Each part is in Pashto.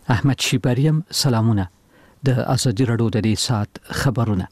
احمد شیباریم سلامونه. د ازادي رادیو د دې سات خبرونه.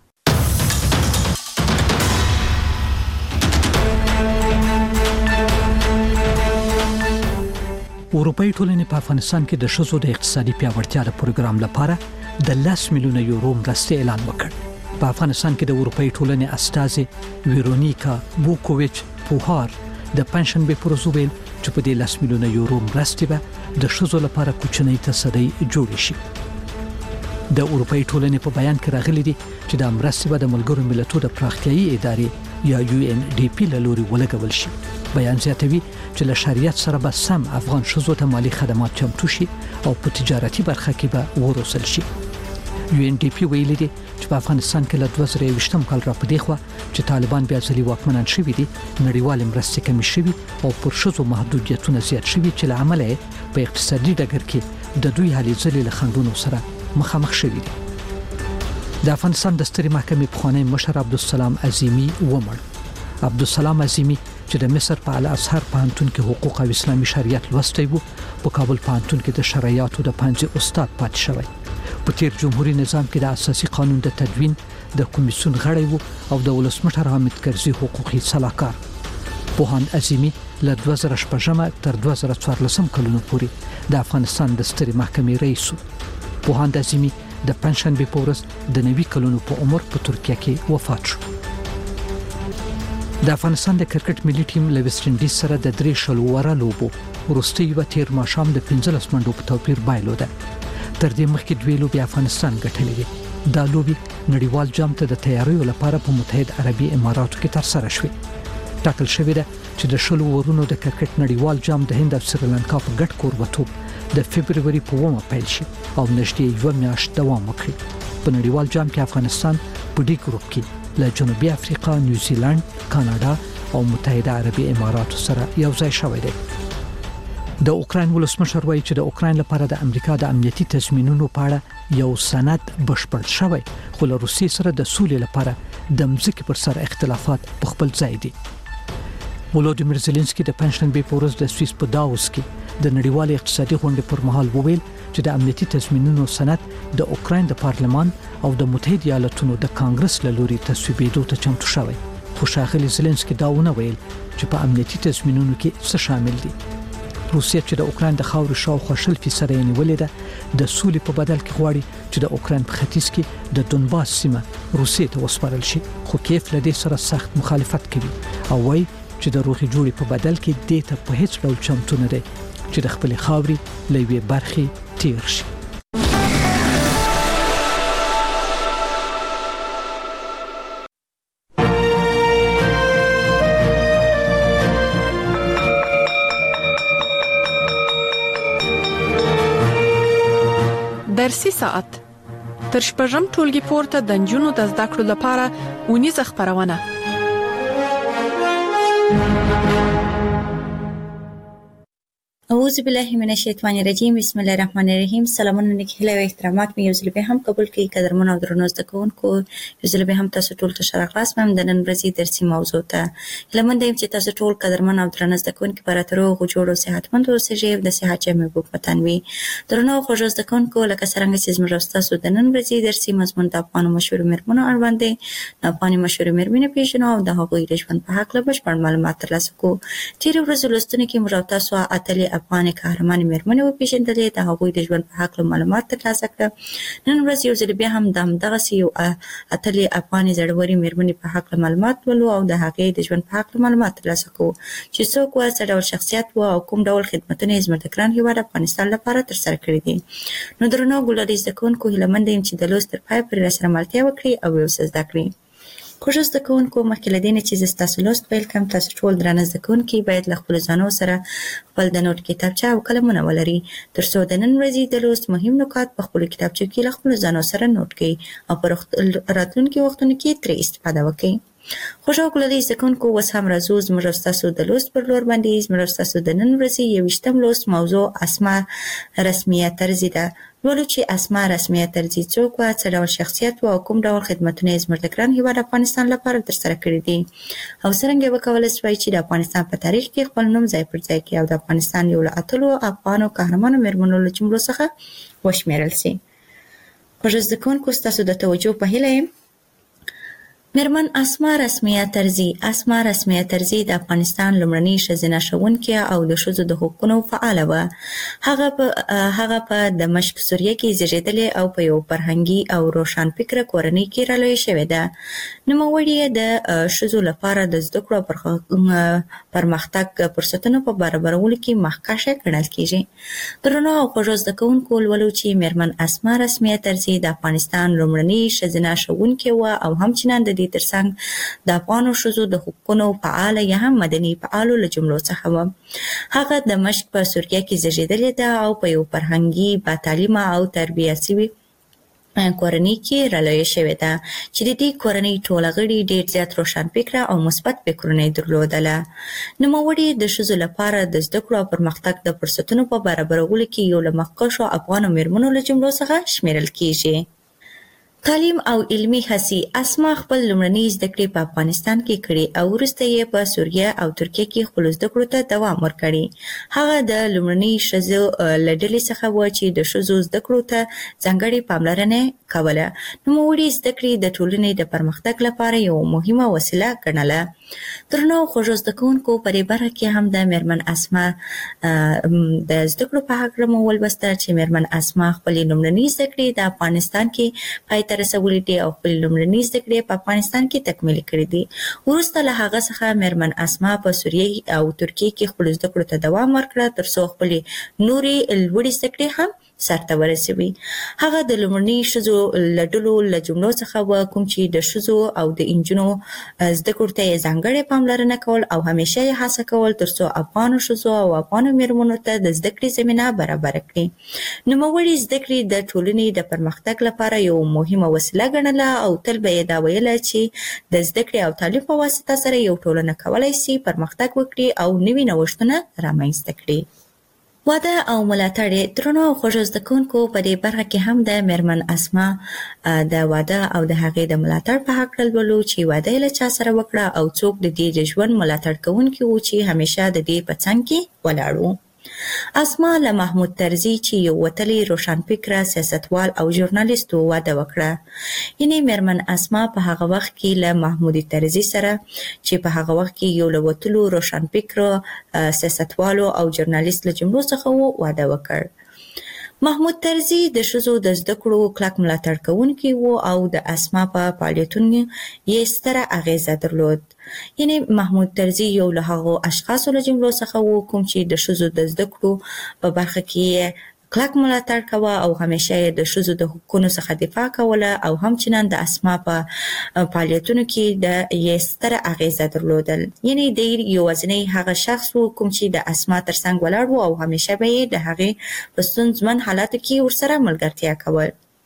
اروپאי ټولنې په افغانستان کې د ښځو د اقتصادي پیاوړتیا د پروګرام لپاره د 10 میلیونه یورو مرستې اعلان وکړ. په افغانستان کې د اروپאי ټولنې استازي ویرونیکا بوکوویچ پوهار د پنځشنبه پر ورځ ویل چې په دې 10 میلیونه یورو مرستې به د ښځو لپاره کوچنۍ تصدۍ جوړ شي. د اروپאי ټولنې په بیان کې راغلي دي چې د مرستې به د ملګرو ملتونو د پراختیایي ادارې یا UNDP له لوري ولګول شي. بیان زیاتوي چې له شریعت سره به سم افغان ښځو ته مالی خدمات چمتو شي او په تجارتي برخه کې به وروسل شي. UNDP ویلي دي چې په افغانستان کې له 2020 کال را پدې خو چې طالبان بیا ځلې واکمنان شوي دي، نړیوال مرستې کمې شوي او پر ښځو محدودیتونه زیات شوي چې له امله په اقتصادي ډګر کې د دوی هلې ځلې له خنډونو سره مخامخ شوي دي. د افغانستان د سترې محکمې پخوانی مشر عبدالسلام عظیمی ومړ. عبدالسلام عظیمی چې د مصر په الازهر پوهنتون کې حقوق او اسلامي شریعت لوستی وو، په کابل پوهنتون کې د شرعیاتو د پنځه استاد پاتې شوی. په تیر جمهوریت نظام کې د اساسي قانون د تدوین د کمیسیون غړی وو او د ولسمشر حامد کرزي حقوقي صلاحکار. پوهاند عظیمی له 2016 تر 2014 کلونو پورې د افغانستان د سترې محکمې رئیس وو. پوهاند عظیمی د پنځشنبه په ورځ د 90 کلونو په عمر په ترکیه کې وفات شو. د افغانستان د کرکټ ملي ټیم له ویسټ انډیز سره د 3 شلوره لوبو وروستي و تیر ماښام د 15 منډو په توپیر بایلوده. تر دې مخکې دوی لوبي افغانستان ګټلې وې. دا لوبي نړیوال جام ته د تیاریو لپاره په متحد عربي اماراتو کې ترسره شوې. ټاکل شوې ده چې د شلو ورونو د کرکټ نړیوال جام د هند او سریلانکا په ګډ کوربتوب د فبرवरी په 1 پیل شي او نږدې 1 میاشت دوام وکړي. په نړیوال جام کې افغانستان په ډي ګروپ کې له جنوبي افریقا، نیوزیلند، کاناډا او متحده عربي اماراتو سره یو ځای شوی دی. د اوکراین ولسمشر وایي چې د اوکراین لپاره د امریکا د امنیتي تضمینونو په اړه یو سند بشپړ شوی، خو له روسیې سره د سولې لپاره د مځکې پر سر اختلافات په خپل ځای دي. ولودیمیر زيلنسکي د پنځشنبه په ورځ د سویس په داووس کې د نړیوال اقتصادي غونډې پر مهال وویل چې د امنیتي تضمینونو سند د اوکراین د پارلمان او د متحده ایالاتونو د کانګرس له لوري تصویبېدو ته چمتو شوی. خو ښاغلي زيلنسکي دا ونه ویل چې په امنیتي تضمینونو کې څه شامل دي. روسیه چې د اوکراین د خاورې شاوخوا 0% یې نیولې ده، د سولې په بدل کې غواړي چې د اوکراین په ختیځ کې د دونباس سیمه روسیې ته وسپارل شي. خو کیف له دې سره سخت مخالفت کوي او وایي چې د روغې جوړې په بدل کې دې ته په هیڅ ډول چمتو نه دی چې د خپل خاورې له یوې برخې تیر شي. درسي ساعت تر شپږم ټولګي پورته د نجونو د زده کړو لپاره اونیزه خبرونه. اعوذ بالله من الشیطان الرجیم. بسم الله الرحمن الرحیم. سلامونه نیکهیله او احترامات مې یو ځل به هم قبول کړئ. قدرمن او درنو زده کوونکو، یو ځل به هم تاسو ټول ته ښه راغلاست. د نن ورځې درسي موضوع ته لمنده يم چې تاسو ټول قدرمن او درنو زده کوونکو پر اتروغ جوړ او صحتمند اوسئ. د صحت جامع بوک وطنوي درنو خوږ زده کوونکو، لکه څنګه چې زموږ تاسو د نن ورځې درسي مضمون د افغان مشهور مرمنو اړوند د افغان مشهور مرمنې پیژنو او د هغوی د ژوند په حق له بشپړ معلومات ترلاسه کوو. تیر ورځ لوستنه کې موږ تاسو اتلې افغان قهرمان مرمنې وپیژندلې، د هغوی د ژوند په حق معلومات ترلاسه کړل. نن ورځ یو ځل بیا هم دغه یو اتلې افغان زړوري مرمنې په حق معلومات ولو او د هغې د ژوند په حق معلومات ترلاسه کوو چې څوک و، څه ډول شخصیت و او کوم ډول خدمتونه یې زموږ د ګران هیواد افغانستان لپاره ترسره کړي دي. نو درنو ګلالي زده کوونکو، هیله مند یم چې د لوست تر پای پورې راسره ملتیا وکړي او یو څه زده کړي. خوږ زده کوونکو، مخکې له دې نه چې زه ستاسو لوست پیل کړم، تاسو ټول درانه زده کوونکي باید له خپلو ځانو سره خپل د نوټ کتابچه او قلمونه ولري، تر څو د نن ورځې د لوست مهم نکات په خپلو کتابچو کې له خپلو ځانو سره نوټ کړئ او په راتلونکي وختونو کې ترې استفاده وکړئ. خوږ او ګلالي زده کوونکو، اوس هم راځو زموږ او ستاسو د لوست پر لور باندې. زموږ او ستاسو د نن ورځې 21م لوست موضوع اسماء رسمیه طرزي ده. لولو چې اسماء رسمیه طرزي څوک و، څه ډول شخصیت و او کوم ډول خدمتونه یې زموږ د ګران هیواد افغانستان لپاره ترسره کړي دي او څرنګه یې وکولی شوای چې د افغانستان په تاریخ کې خپل نوم ځای پر ځای کړي او د افغانستان یو له اتلو افغانو قهرمانو مېرمنو له جملو څخه وشمیرل شي. خوږ زده کوونکو ستاسو د توجه په هیله یم. میرمن اسما رسمیه ترزي د افغانستان لومړنۍ ښځینه ښوونکې او د ښځو د حقوقو فعاله وه. هغه په دمشق سوریه کې زیږېدلې او په یو فرهنګي او روښانفکره کورنۍ کې رالویه شوې ده. نوموړې د ښځو لپاره د زده کړو پرمختګ فرصتونو په برابرولو کې مخکښه ګڼل کېږي. درنو او خوږو زده کوونکو ولولو چې میرمن اسما رسمیه ترزي د افغانستان لومړنۍ ښځینه ښوونکې وه او همچنان د ترڅنګ د افغانو ښځو د حقوقو فعاله یا هم مدني فعالو له جملو څخه وه. هغه د دمشق په سوریه کې زیږېدلې ده او په یو فرهنګي با تعلیمه او تربیه شوې کورنۍ کې رالویه شوې ده چې د دې کورنۍ ټول غړي ډېر زیات روښانفکره او مثبت فکرونه درلودله. نوموړې د ښځو لپاره د زده کړو او پرمختګ د فرصتونو په برابرولو کې یو له مخکښو افغانو میرمنو له جملو څخه شمیرل کېږي. تعلیم او علمي هڅې. اسما خپل لومړنۍ زده کړې په افغانستان کې کړې او وروسته یې په سوریه او ترکیه کې خپلو زده کړو ته دوام ورکړی. هغه د لومړنۍ ښځو له ډلې څخه وه چې د ښځو زده کړو ته ځانګړې پاملرنه کوله. نوموړې زده کړې د ټولنې د پرمختګ لپاره یو مهمه وسیله ګڼله. درنو خوږو زده کوونکو په دې برخه کې هم د میرمن اسما د زده کړو په هکله مو ولوستل چې میرمن اسما خپلې لومړنۍ زده کړې د افغانستان کې پای ته رسولې دي او خپلې لومړنۍ زده کړې په افغانستان کې تکمیل کړې دي. وروسته له هغه څخه میرمن اسما په سوریه او ترکیه کې خپلو زده کړو ته دوام ورکړه ترڅو خپلې نورې لوړې زده کړې هم سرته ورسوي. هغه د لومړنۍ ښځو له ډلو له جملو څخه وه کوم چې د ښځو او د نجونو زده کړو ته یې ځانګړې پاملرنه کول او همیشه یې هڅه کول ترڅو افغانو ښځو او افغانو میرمنو ته د زده کړې زمینه برابره کړي. نوموړې زده کړې د ټولنې د پرمختګ لپاره یو مهمه وسیله ګڼله او تل به یې دا ویله چې د زده کړې او تعلیم په واسطه سره یو ټولنه کولی شي پرمختګ وکړي او نوي نوښتونه رامنځته کړي. واده او ملاتړ. درنو او خوږو زده کوونکو په دې برخه کې هم د میرمن اسما د واده او د هغې د ملاتړ په هکله لولو چې واده یې له چا سره وکړه او څوک د دې د ژوند ملاتړ کوونکي وو چې همیشه د دې په څنګ کې ولاړ وو. اسما له محمود ترزي چې یو وتلی روښانفکره سیاستوال او ژورنالیست و واده وکړه. یعنې میرمن اسما په هغه وخت کې له محمود ترزي سره چې په هغه وخت کې یو له وتلو روښانفکره سیاستوالو او ژورنالیست له جملو څخه و واده وکړ. محمود ترزي د ښځو د زده کړو کلک ملاتړ کوونکی و او د اسما په فعالیتونو یې ستره اغیزه درلود. یعنې محمود ترزي یو له هغو اشخاصو له جملو څخه و کوم چې د ښځو د زده کړو په برخه کې کلک ملاتړ کوه او همیشه یې د ښځو د حقوقو څخه دفاع کوله او همچنان د اسما په فعالیتونو کې د یې ستره اغیزه درلودل. یعنې دی یوازینی هغه شخص و کوم چې د اسما ترڅنګ ولاړ و او همیشه به یې د هغې په ستونزمن حالاتو کې ورسره ملګرتیا کول.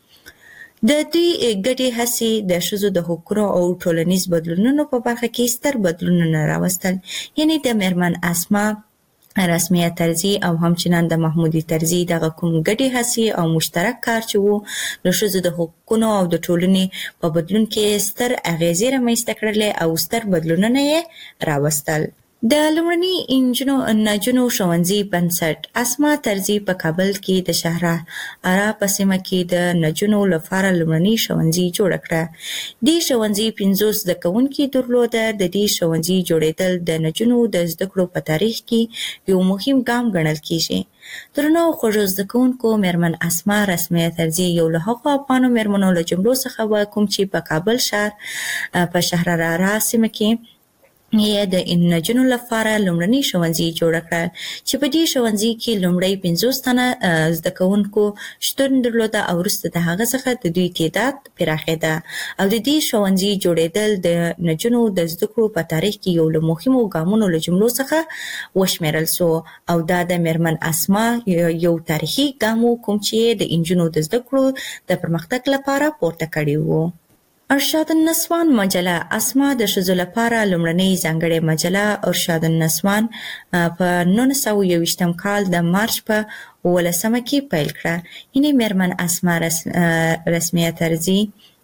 د دوی ګډې هڅې د ښځو د حقوقو او ټولنیز بدلونونو په برخه کې ستر بدلونونه راوستل. یعنې د میرمن اسما رسمیه ترزي او همچنان د محمود ترزي دغه کوم ګډې هڅې او مشترک کار چې وو د ښځو د حقوقو او د ټولنې په بدلون کې ستر اغیزې رامنځته کړلې او ستر بدلونونه یې راوستل. د لومړني نجونو ښوونځي بنسټ. اسما ترزي په کابل کې د شهرارا په سیمه کې د نجونو لپاره لومړني ښوونځي جوړ کړه. دې ښوونځي 50 زده کوونکي درلوده. د دې ښوونځي جوړېدل د نجونو د زده کړو په تاریخ کې یو مهم ګام ګڼل کېږي. درنو خوږو زده کوونکو میرمن اسما رسمیه ترزي یو له هغو افغانو میرمنو له جملو څخه وه کوم چې په کابل ښار په شهرارا سیمه کې یې د نجونو لپاره لومړني ښوونځي جوړ کړل چې په دې ښوونځي کې لومړی 50 تنه زده کوونکو شتون درلوده او وروسته د هغه څخه د دوی تعداد پراخېده او د دې ښوونځي جوړېدل د نجونو د زده کړو په تاریخ کې یو له مهمو ګامونو له جملو څخه وشمیرل سو او دا د میرمن اسما یو تاریخي ګام و کوم چې د نجونو د زده کړو د پرمختګ لپاره پورته کړی و. ارشاد النسوان مجله. اسما د ښځو لپاره لومړنۍ ځانګړې مجله ارشاد النسوان په 1921 کال د مارچ په 18 کې پیل کړه. یعنې میرمن اسما رسمیه ترزي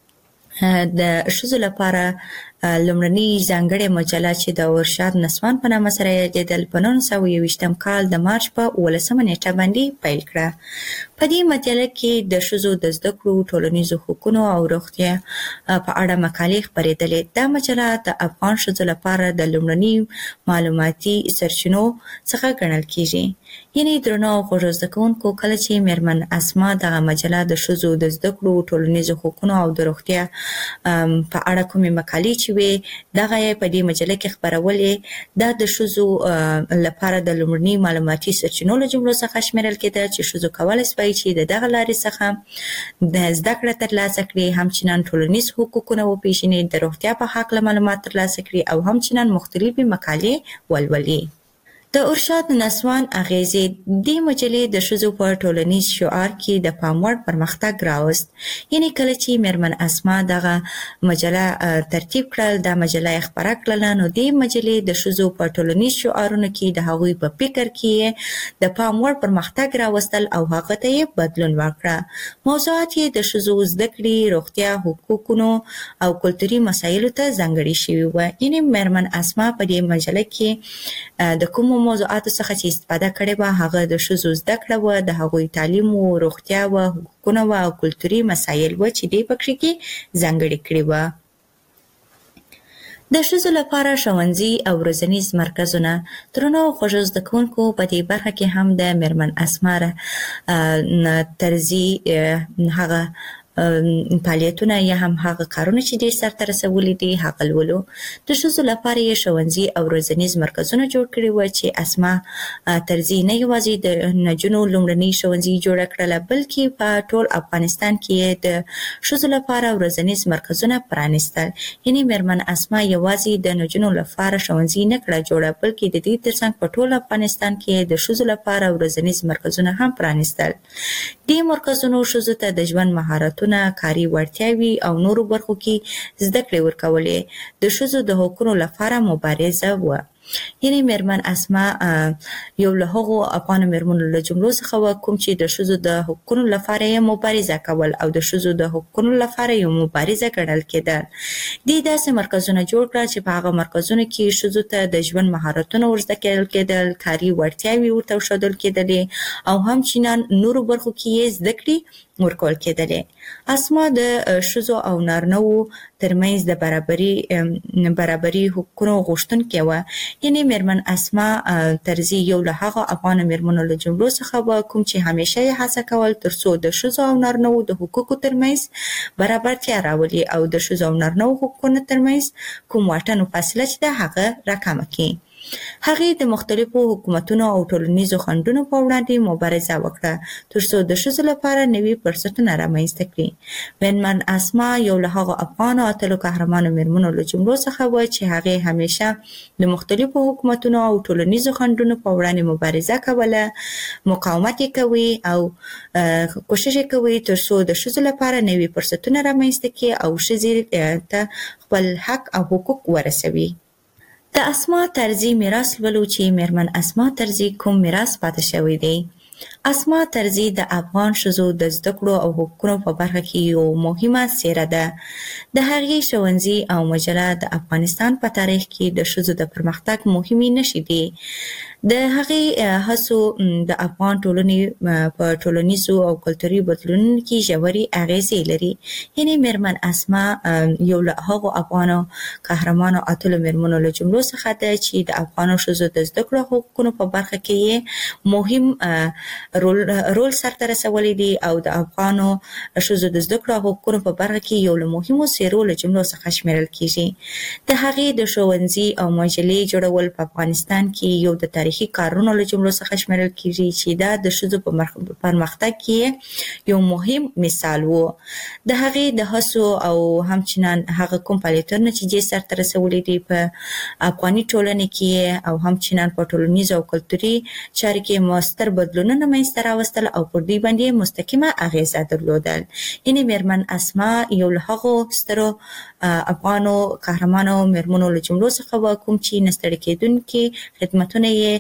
د ښځو لپاره لومړنۍ ځانګړې مجله چې د ارشاد نسوان په نامه سره یادېدل په 1921 کال د مارچ په 18 نیټه باندې پیل کړه. په په دې مجله کې د ښځو د زده کړو، ټولنیزو حقوقو او روغتیا په اړه مقالې خپرېدلې. دا مجله د افغان ښځو لپاره د لومړني معلوماتي سرچینو څخه ګڼل کیږي. یعنې درنو خوږو زده کوونکو، کله چې میرمن اسما دغه مجله د ښځو د زده کړو، ټولنیزو حقوقو او د روغتیا په اړه کومې مقالې چې وې دغه یې په دې مجله کې خپرولې. دا د ښځو لپاره د لومړني معلوماتي سرچینو له جملو څخه شمیرل کېده چې ښځو کولی شوای چې د دغه لارې څخه د زده کړه ترلاسه کړي، همچنان ټولنیز حقوقونه وپېژني، د روغتیا په هکله معلومات ترلاسه کړي او همچنان مختلفې مقالې ولولي. د ارشاد نسوان اغیزې دې مجلې د ښځو په ټولنیز شعار کې د پام وړ پرمختګ راوست. یعنې کله چې میرمن اسما دغه مجله ترتیب کړل، دا مجله یې خپره کړله، نو دې مجلې د ښځو په ټولنیز شعارونو کې د هغوی په فکر کې د پام وړ پرمختګ راوستل او هغه ته یې بدلون ورکړه. موضوعات یې د ښځو زده کړې، روغتیا، حقوقو او کلتوري مسایلو ته ځانګړي شوي وو. یعنې میرمن اسما په دې مجله کې د کومو موضوعاتو څخه چې استفاده کړې وه هغه د ښځو زده کړه وه، د هغوی تعلیم و، روغتیا وه، حقوقونه وه او کلتوري مسایل وه چې دې پکې کې ځانګړي کړي وه. د ښځو لپاره ښوونځي او روزنیز مرکزونه. درنو خوږو زده کوونکو، په دې برخه کې هم د میرمن اسما طرزي هغه فعالیتونه یا هم هغه کارونه چې دې سرته رسولي دي هغه لولو. د ښځو لپاره یې ښوونځي او روزنیز مرکزونه جوړ کړي وو چې اسما طرزي نه یوازې د نجونو لومړنۍ ښوونځي جوړه کړله، بلکې په ټول افغانستان کې یې د ښځو لپاره روزنیز مرکزونه پرانیستل. یعنې میرمن اسما یوازې د نجونو لپاره ښوونځي نه کړه جوړه، بلکې د دې ترڅنګ په ټول افغانستان کې د ښځو لپاره روزنیز مرکزونه هم پرانیستل. دې مرکزونو ښځو ته د ژوند مهارتونه، کاري وړتیاوې او نورو برخو کې زده کړې ورکولې. د ښځو د حقوقو لپاره مبارزه وه. یعنې میرمن اسما یو له هغو افغانو میرمنو له جملو څخه وه کوم چې د ښځو د حقوقو لپاره یې مبارزه کول او د ښځو د حقوقو لپاره یو مبارزه ګڼل کېدل. دې داسې مرکزونه جوړ کړل چې په هغه مرکزونو کې ښځو ته د ژوند مهارتونه ورزده کېدل، کاري وړتیاوې ورته ښودل کېدلې او همچنان نورو برخو کې یې زده کړې ورکول کېدلې. اسما د ښځو او نارینه‌وو ترمنځ د برابري حقوقو غوښتونکې وه. یعنې میرمن اسما طرزي یو له هغو افغانو میرمنو له جملو څخه وه کوم چې همیشه یې هڅه کول ترڅو د ښځو او نارینه‌وو د حقوقو ترمنځ برابرتیا راولي او د ښځو او نارینه‌وو حقوقو ترمنځ کوم واټن او فاصله چې ده هغه راکمه کړي. هغې د مختلفو حکومتونو او ټولنیزو خنډونو په وړاندې مبارزه وکړه ترڅو د ښځو لپاره نوي فرصتونه رامنځته کړي. میرمن اسما یو له هغو افغانو اتلو قهرمانو میرمنو له جملو څخه وه چې هغې همیشه د مختلفو حکومتونو او ټولنیزو خنډونو په وړاندې مبارزه کوله، مقاومت یې کوي او کوشش یې کوي ترڅو د ښځو لپاره نوي فرصتونه رامنځته کړي او ښځې ته خپل حق او حقوق ورسوي. د اسما طرزي میراث لولو چې میرمن اسما طرزي کوم میراث پاتې شوی دی. اسما طرزي د افغان ښځو د زده کړو او حقوقو په برخه کې یو مهمه څیره ده. د هغې ښوونځي او مجله د افغانستان په تاریخ کې د ښځو د پرمختګ مهمې نښې دي. د هغې هڅو د افغان ټولنې په ټولنیزو او کلتوري بدلونونو کې ژورې اغیزې لري. یعنې میرمن اسما یو له هغو افغانو قهرمانو اتلو میرمنو له جملو څخه ده چې د افغانو ښځو د زده کړو حقوقو په برخه کې یې مهم رول سرته رسولی دی او د افغانو ښځو د زده کړو حقوقو په برخه کې یو له مهمو څیرو له جملو څخه شمیرل کیږي. د هغې د ښوونځي او مجلې جوړول په افغانستان کې یو د تاریخي کارونو له جملو څخه شمیرل کیږي چې دا د ښځو په پرمختګ کې یو مهم مثال وو. د هغې د هڅو او همچنان هغه کوم فعالیتونه چې دې سرته رسولي دي په افغاني ټولنې کې او همچنان په ټولنیزو او کلتوري چارو کې مؤثر بدلونونه منځته راوستل او پر دوی باندې مستقیمه اغیزه درلودل. یعنې میرمن اسما یو له هغو سترو افغانو قهرمانو میرمنو له جملو څخه وه کوم چې نه ستړي کېدونکي خدمتونه یې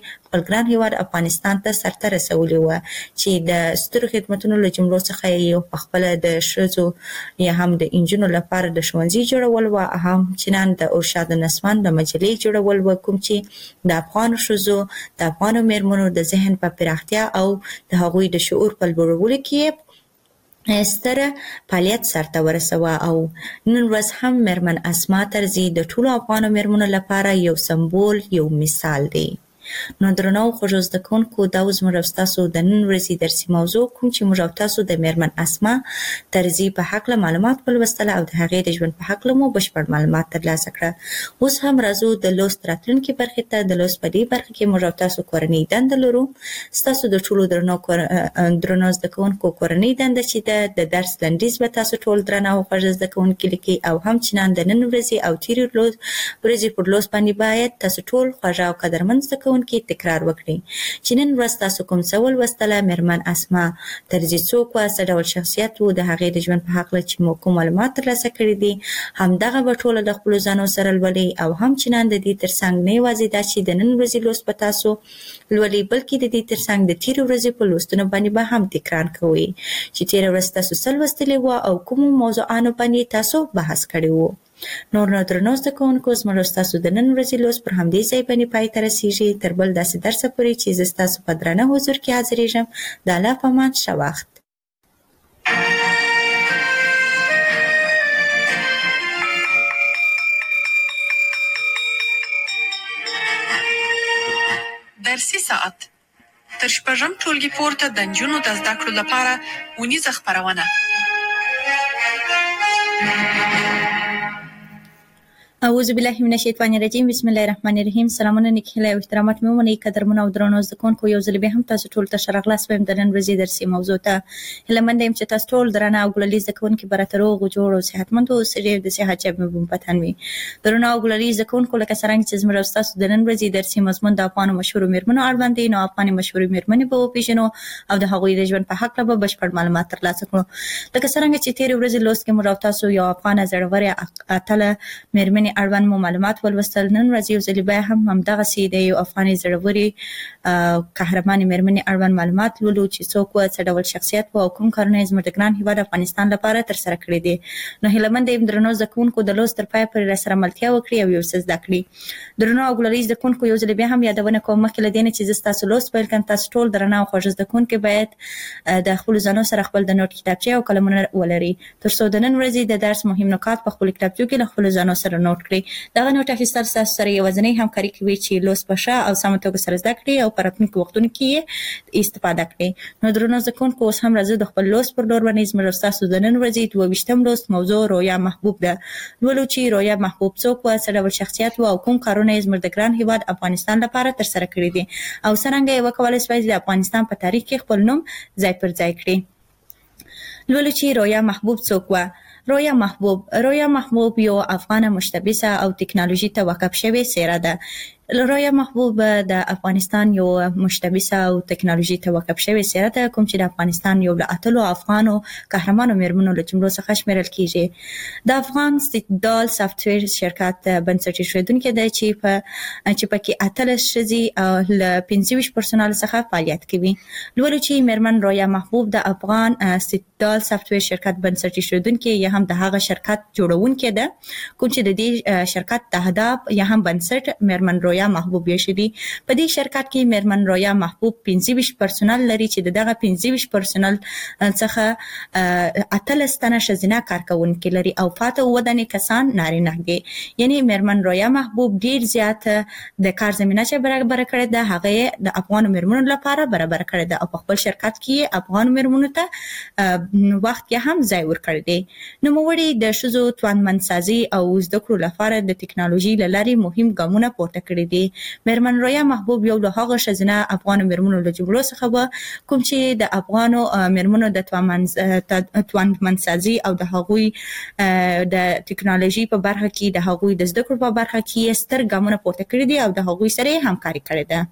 خپل ګران هیواد افغانستان ته سرته رسولي و چې د سترو خدماتونو له جملو څخه یو خپل د شذو یا هم د انجینو لپاره د ښوونځي جوړول و هم چنان د ارشاد نسوان د مجلې جوړول و کوم چې د افغان شذو د افغان میرمنو د ذهن په پراختیا او د هغوی د شعور په لوړولو کې ستره فعالیت سرته ورسوه او نن ورځ هم میرمن اسما ترزي د ټولو افغان میرمنو لپاره یو سمبول یو مثال دی. نو درنو خوږو زده کوونکو دا اوس موږ تاسو د نن ورځې درسي موضوع کوم چې موږ تاسو د میرمن اسما ترزي په حق له معلومات ولوستل او د هغې د ژوند په حق له مو بشپړ معلومات ترلاسه کړه. اوس هم راځو د لوست راتلونکي برخې ته. د لوست په دې برخه کې موږ تاسو کورنۍ دنده لرو. تاسو د ټولو درنو زده کوونکو کورنۍ دنده چې د درس لنډیز به تاسو ټول درنه او خوږ زده کوونکي لیکي او هم چنان د نن ورځې او تیرې ورځې پر لوست باندې باید تاسو ټول خوږ او قدرمن زده کې تکرار وکړي چې نن ورځ تاسو کوم څه ولوستله. میرمن اسما ترزي څوک و، څه ډول شخصیت و، د هغې د ژوند په هکله چې مو کوم معلومات ترلاسه کړي دي همدغه به ټوله د خپلو ځانو سره لولئ او هم چنان د دې ترڅنګ نه یوازې دا چې د نن ورځې لوست به تاسو لولئ بلکې د دې ترڅنګ د تیرې ورځې په لوستونو باندې به هم تکرار کوئ چې تیره ورځ تاسو څه لوستلي وه او کومو موضوعانو باندې تاسو بحث کړی و. نور نو درنو زده کوونکو زموږ ستاسو د نن ورځې لوست پر همدې ځای باندې پای ته رسیږي. تر بل داسې درسه پورې چې زه ستاسو په درانه حضور کې حاضرېږم. د الله په امان، ښه وخت. درسي ساعت تر شپږم ټولګي پورته د نجونو د زده کړو لپاره اونیزه خپرونه. اعوذ بالله من الشیطان الرجیم. بسم الله الرحمن الرحیم. سلامونه نیکهیله او احترامات مې ومنئ قدرمنو او درنو زده کوونکو. یو ځل بیا هم تاسو ټول ته ښه راغلاست وایم د نن ورځې درسي موضوع ته. هیلهمنده یم چې تاسو ټول درانه او ګلالي زده کوونکي به راته روغ جوړ او صحتمند اوسئ. ډېر د صحت جیب مې پتن وي. درنو او ګلالي زده کوونکو لکه څرنګه چې زموږ او ستاسو د نن ورځې درسي مضمون د افغانو مشهورو میرمنو اړوند دی، نو افغاني مشهورې میرمنې به وپېژنو او د هغوی د ژوند په هکله به بشپړ معلومات ترلاسه کړو. لکه څرنګه چې تېرې ورځې لوست کې موږ او تاسو یو افغانه زړورې اتله میرمنې اړوند مو معلومات ولوستل. نن ورځ یو ځل بیا هم همدغسې د یو افغاني زړورې قهرمانې میرمنې اړوند معلومات لولو چې څوک وه، څه ډول شخصیت و او کوم کارونه یې زموږ د ګران هېواد افغانستان لپاره ترسره کړي دي. نو هیلهمنده یم درنو زده کوونکو د لوست تر پایه پورې راسره ملتیا وکړي او یو څه زده کړي. درنو او ګلالي زده کوونکو یو ځل بیا هم یادونه کوم مخکې له دې نه چې زه ستاسو لوست پیل کړم، تاسو ټول درنه او خوږ زده کوونکي باید د خپلو ځانو سره خپل د نوټ کتابچې او قلمونه ولري تر څو د نن ورځې د درس مهم نکات په خپلو کتابچو کې له خپلو ځانو سره نوټ کړئ. دغه نوټ اخیستل ستاسو سره یوازینۍ همکاري کوي چې لوست په ښه او سمه توګه سره زده کړئ او په راتلونکو وختونو کې یې استفاده کړئ. نو درنو زده کوونکو اوس هم راځو د خپل لوست پر لور باندې زموږ ستاسو د نن ورځې 22 لوست موضوع رویا محبوب ده. لولو چې رویا محبوب څوک و، څه ډول شخصیت و او کوم کارونه یې زموږ د ګران هېواد افغانستان لپاره ترسره کړي دي او څرنګه یې وکولی شوای د افغانستان په تاریخ کې خپل نوم ځای پر ځای کړي. لولو چې رویا محبوب څوک و. رویا محبوب یو افغانه مشتبسه او تکنالوژي ته وقف شوې څیره ده. رویا محبوب د افغانستان یو مشتبسه او تکنالوژي ته وقف شوې څیره ده کوم چې د افغانستان یو له اتلو افغانو قهرمانو میرمنو له جملو څخه شمیرل کیږي. د افغان ستدلال سافټویر شرکت بنسټ ایښودونکی دی چې پکې اتلس ښځې له 25 پرسونل څخه فعالیت کوي. لولو چې میرمن رویا محبوب د افغان ستدلال سافټویر شرکت بنسټ ایښودونکی یا هم د هغه شرکت جوړونکی ده کوم چې د دې شرکت د اهداف یا هم بنسټ میرمن رویا محبوب یې شدي. په دې شرکت کې میرمن رویا محبوب 25 پرسونل لري چې دغه 25 پرسونل څخه 18 تنه ښځینه کارکونکي لري او پاته 9 تنه کسان نارینه دي. یعنی میرمن رویا محبوب ډیر زیات د کار زمینه چې برابر کړې ده هغه د افغان میرمنو لپاره برابر کړې ده او په خپل شرکت کې افغان میرمنو ته وخت کې هم ځای ورکړی دی. نوموړي د ښځو توانمندسازي او زده کړو لپاره د ټکنالوژي له لارې مهم ګامونه پورته کړي دي. میرمن رویا محبوب یو له هغو ښځینه افغانو میرمنو له جملو څخه وه کوم چې د افغانو میرمنو د توانمندسازي او د هغوی د ټکنالوژي په برخه کې د هغوی د زده کړو په برخه کې ستر ګامونه پورته کړي دي او د هغوی سره همکاري کړې ده.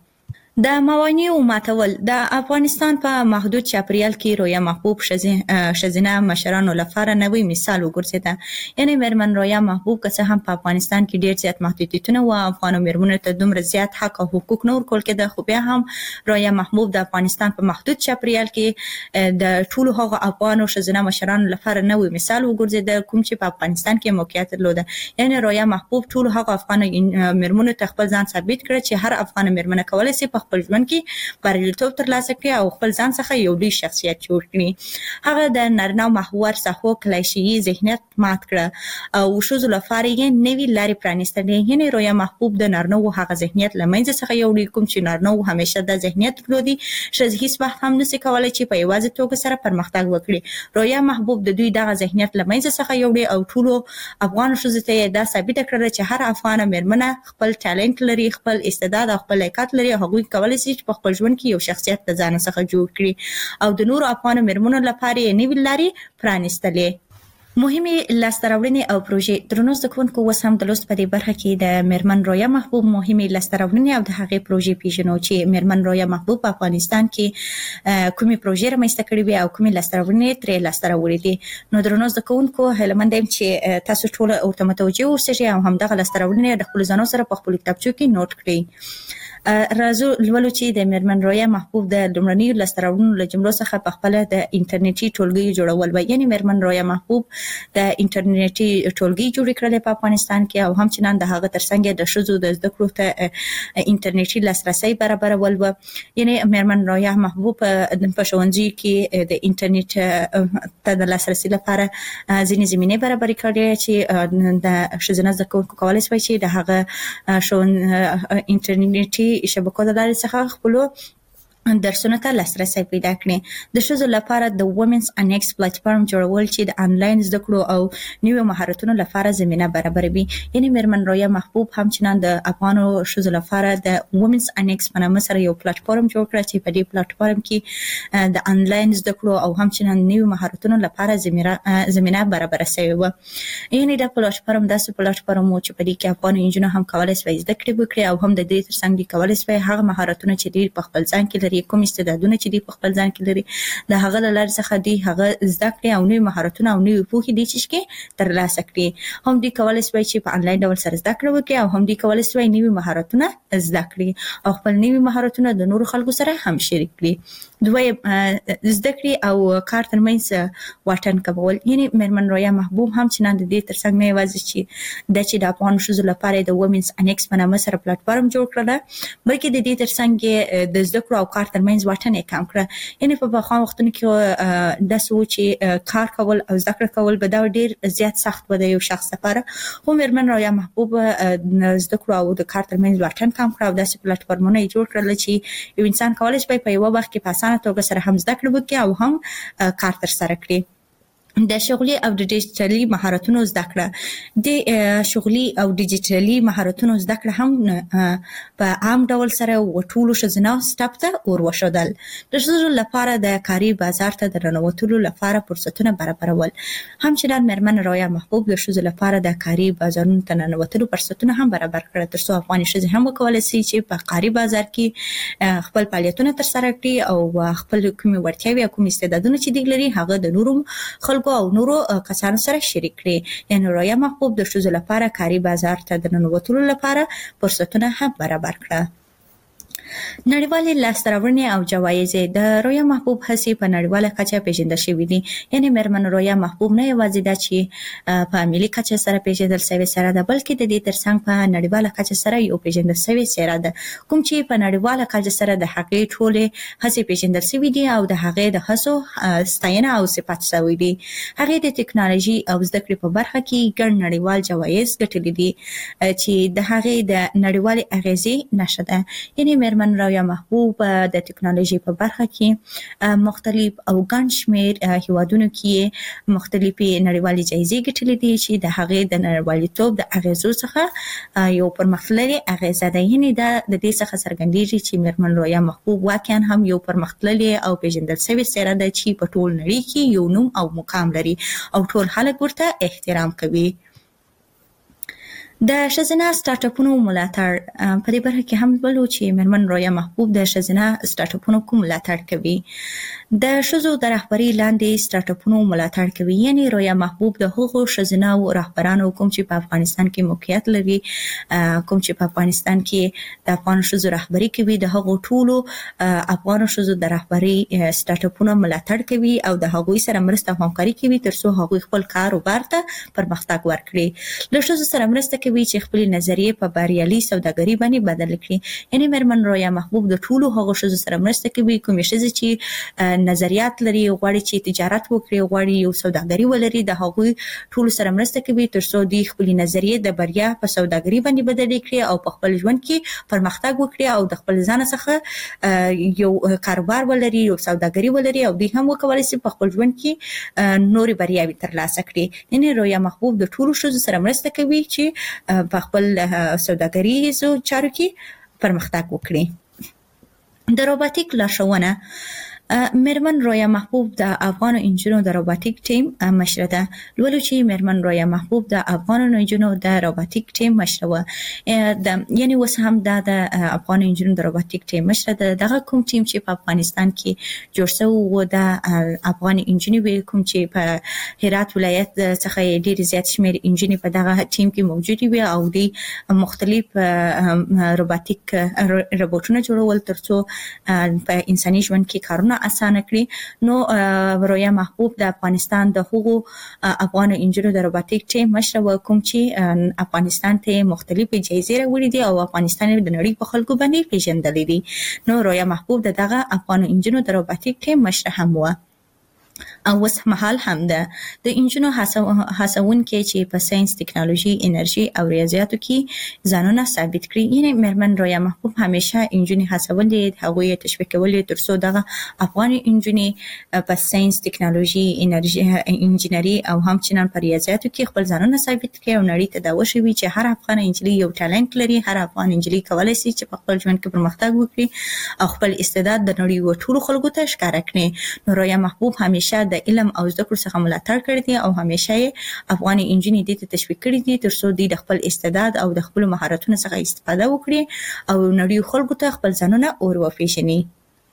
د موانعو ماتول د افغانستان په محدود چاپریال کې رویا محبوب شزینه مشرانو لپاره نوې مثال وګرځیده. یعنی میرمن رویا محبوب که څه هم په افغانستان کې ډیر زیات محدودیتونه و، افغانو میرمنو ته دومره زیات حق او حقوق نه ورکول کېده، خو بیا هم رویا محبوب د افغانستان په محدود چاپریال کې د ټولو هغو افغانو شزینه مشرانو لپاره نوې مثال وګرځیده کوم چې په افغانستان کې موقعیت درلوده. یعنی رویا محبوب ټولو هغو افغانو میرمنو ته خپل ځان ثابت کړ چې هر افغان میرمنه کولای شي په خپل ژوند کې بریالیتوب ترلاسه کړي او خپل ځان څخه یو لوی شخصیت جوړ کړي. هغه د نارینه محور ساحو کلاشي ذهنیت مات کړ او شوزو لپاره یې نوې لارې پرانیستلې. یعنی رویا محبوب د نارینه هغه ذهنیت لمنځه څخه یوړي کوم چې نارینه همیشه د ذهنیت درلودي چې هیڅ وخت هم نشي کولای چې په یوازې توګه سره پرمختګ وکړي. رویا محبوب د دوی دغه ذهنیت لمنځه څخه یوړي او ټولو افغان شوزو ته دا ثابت کړل چې هر افغان میرمنه خپل ټالنت لري، خپل استعداد او خپل لیاقت لري، هغوی کولای شي چې په خپل ژوند کې یو شخصیت د ځان څخه جوړ کړي او د نورو افغان میرمنو لپاره یې نوې لارې پرانیستلې. مهمه لاسته راوړنې او پروژې درنو زده کوونکو اوس هم د لوست په دې برخه کې د میرمن رویا محبوب مهمه لاسته راوړنې او د هغې پروژې پیژنو چې میرمن رویا محبوب په افغانستان کې کومې پروژې رامنځته کړې وي او کومې لاسته راوړنې ترې لاسته راوړې دي. نو درنو زده کوونکو هیله مند یم چې تاسو ټول ورته متوجه اوسئ او همدغه لاسته راوړنې د خپل ځانو سره په خپل کتابچو کې نوٹ کړئ. راځو لولو چې د میرمن رویا محبوب د لومړنیو لاسته راوړنو له جملو څخه په خپل د انټرنیټي ټولګي جوړول و. یعنی میرمن رویا محبوب د انټرنیټي ټولګي جوړ کړل په افغانستان کې او همچنان د هغه ترڅنګ د شذو د زده کړو ته انټرنیټي لاسرسي برابرول و. یعنی میرمن رویا محبوب په ښوونځي کې د انټرنیټ ته د لاسرسي لپاره ځینې زمینې برابرې کړې چې د ښځینه زده کوونکو کولای شي چې د هغه انټرنیټي شبکو د لارې څخه خپل درسونه ته لاسرسي پیدا کړي. د ښځو لپاره د وومنز انیکس پلیټفارم جوړول چې د انلاین زده کړو او نویو مهارتونو لپاره زمینه برابروي. یعنی میرمن رویا محبوب همچنان د افغانو ښځو لپاره د وومنز انیکس په نامه سره یو پلیټفارم جوړ کړ چې په دې پلیټفارم کې د انلاین زده کړو او همچنان نویو مهارتونو لپاره زمینه برابر شوی و. یعنی دا پلیټفارم داسې پلیټفارم و چې په دې کې افغان نجونې هم کولای شي زده کړې وکړي او هم د دې ترڅنګ کولای شي هغه مهارتونه چې دوی په خپل ځان کې لري، کوم استعدادونه چې دوی په خپل ځان کې لري، د هغه له لارې څخه دوی هغه زده کړي او نوي مهارتونه او نوي پوهې دي چې ترلاسه کړي. هم دوی کولای شي چې په انلاین ډول سره زده کړه وکړي او هم دوی کولای شي نوي مهارتونه زده کړي او خپل نوي مهارتونه د نورو خلکو سره هم شریک کړي. دوی زده کړې او کار ترمنځ واټن کمول. یعنی میرمن رویا محبوب همچنان د دې ترڅنګ نه یوازې چې د افغان ښځو لپاره د وومنز انیکس په نامه سره پلیټفارم جوړ کړل، بلکې د دې ترڅنګ د زده کړو او کار ترمنځ واټن یې کم کړ. یعنی په پخوا وختونو کې داسې و چې کار کول او زده کړه کول به دا ډیر زیات سخت و د یو شخص لپاره، خو میرمن رویا محبوب زده کړو او د کار ترمنځ واټن کم کړ او داسې پلیټفارمونه یې جوړ کړل چې یو انسان کولای شي په یو وخت کې په اسانه توګه سره هم زده کړه وکړي او هم کار ترسره کړي. د شغلي او د ډیجیټلي مهارتونو زده کړه. د شغلي او ډیجیټلي مهارتونو زده کړه هم په عام ډول سره ټولو ښځینه سټاپ ته ورښودل. د ښځو لپاره د کاري بازار ته د ننوتلو لپاره فرصتونه برابرول. همچنان میرمن رویا محبوب د ښځو لپاره د کاري بازارونو ته ننوتلو فرصتونه هم برابر کړل ترڅو افغاني ښځې هم وکولای شي چې په کاري بازار کې خپل فعالیتونه ترسره کړي او خپل کومې وړتیاوې او کوم استعدادونه چې دوی لري هغه د نورو خلکو او نورو کسانو سره شریک کړي. یعنی رویا محبوب د ښځو لپاره کاري بازار ته د ننوتلو لپاره فرصتونه هم برابر کړه. نړیوالې لاسته راوړنې او جوایز. د رویا محبوب هڅې په نړیواله کچه پیژندل شوې دي. یعنی میرمن رویا محبوب نه یوازې دا چې په ملي کچه سره پیژندل شوې سره ده، بلکې د دې ترڅنګ په نړیواله کچه سره یو پیژندل شوې سره ده، کوم چې په نړیواله کچه سره د هغې ټولې هڅې پیژندل شوې دي او د هغې د هڅو ستاینه او صفت شوی دي. هغې د ټکنالوژي او زده کړې په برخه کې ګڼ نړیوال جوایز ګټلي دي چې د هغې د نړیوالې اغیزې نښه ده. یعنی میرمن رویا محبوب د ټکنالوژي په برخه کې مختلف او ګڼ شمېر هیوادونو کې مختلفې نړیوالې جایزې ګټلې دي چې د هغې د نړیوالتوب د اغیزو څخه یو پرمختللې اغیزه ده. یعنی دا د دې څخه څرګندېږي چې میرمن رویا محبوب واقعا هم یو پرمختللې او پیژندل شوې څیره ده چې په ټول نړۍ کې یو نوم او مقام لري او ټول خلک ورته احترام کوي. د ښځینه سټارټ اپونو ملاتړ په دې برخه کې هم ولو چې مرمن رویا محبوب د ښځینه سټارټ اپونو کوم ملاتړ کوي. د ښځو د رهبری لاندې سټارټ اپونو ملاتړ کوي. یعنی رویا محبوب د هغو ښځینه رهبرانو کوم چې په افغانستان کې موقعیت لري، کوم چې په افغانستان کې د افغان ښځو رهبری کوي، د هغو ټولو افغان ښځو د رهبری سټارټ اپونو ملاتړ کوي او د هغوی سره مرسته او همکاري کوي ترڅو هغوی خپل کاروبار ته پرمختګ ورکړي. له ښځو سره مرسته کوي چې خپل نظریه په بریالي سوداګري باندې بدل کړي. یعنی مرمن رویا محبوب د ټولو هغو ښځو سره مرسته کوي کومې ښځې چې نظریات لري، غواړي چې تجارت وکړي، غواړي یو سوداګري ولري، د هغوی ټولو سره مرسته کوي ترڅو دوی خپل نظریه د بریا په سوداګري باندې بدل کړي او په خپل ژوند کې پرمختګ وکړي او د خپل ځان څخه یو کاروبار ولري، یو سوداګري ولري او دوی هم وکولای شي په خپل ژوند کې نوري بریاوي ترلاسه کړي. یعنی رویا محبوب د ټولو ښځو سره مرسته کوي چې په خپل سوداګریزو چارو کې پرمختګ وکړي. د روباتیک لارښوونه مرمن رویا محبوب د افغان انجونو د روباتیک ټیم مشره ده. لولو چې مرمن رویا محبوب د افغان انجونو د روباتیک ټیم مشره و. یعنی وس هم د افغان انجونو د روباتیک ټیم مشره ده. دغه کوم ټیم چې په افغانستان کې جوړ شوی و د افغان انجونی کوم چې په هرات ولایت څخه ډیر زیات شمیر انجونی په دغه ټیم کې موجود وي او د مختلف روباتیک روبوټونه جوړول ترڅو په انساني ژوند کې کارونه اسانه کړي. نو رویا محبوب د افغانستان د هغو افغان انجونو د روباتیک ټیم مشره و کوم چې افغانستان ته مختلفې جایزې راوړي دي او افغانستان د نړۍ په خلکو باندې پیژندل دي. نو رویا محبوب دغه افغان انجونو د روباتیک ټیم مشره هم و. او اوس مهال هم ده د انجونو هڅون کې چې په ساينس، ټکنالوژي، انرژي او ریاضیاتو کې ځانونه ثابت کړي. یعنی مرمن رویا محبوب همیشه انجونی هڅولې، هغوی تشویق کولې ترڅو دغه افغان انجونی په ساينس، ټکنالوژي، انرژي، انجینری او همچنان په ریاضیاتو کې خپل ځانونه ثابت کړي او نړۍ ته دا وښيي چې هر افغان انجلی یو ټالنت لري، هر افغان انجلی کولای شي چې په خپل ژوند کې پرمختګ وکړي او خپل استعداد د نړۍ ټولو خلکو ته ښکاره کړي. نو رویا محبوب همیشه د علم او زده کړو څخه ملاتړ کړی دی او همیشه افغان انجینری دې ته تشویق کړی دي ترڅو دوی د خپل استعداد او د خپل مهارتونو څخه استفاده وکړي او نړۍ خلکو ته خپل ځانونه اور وپیژني.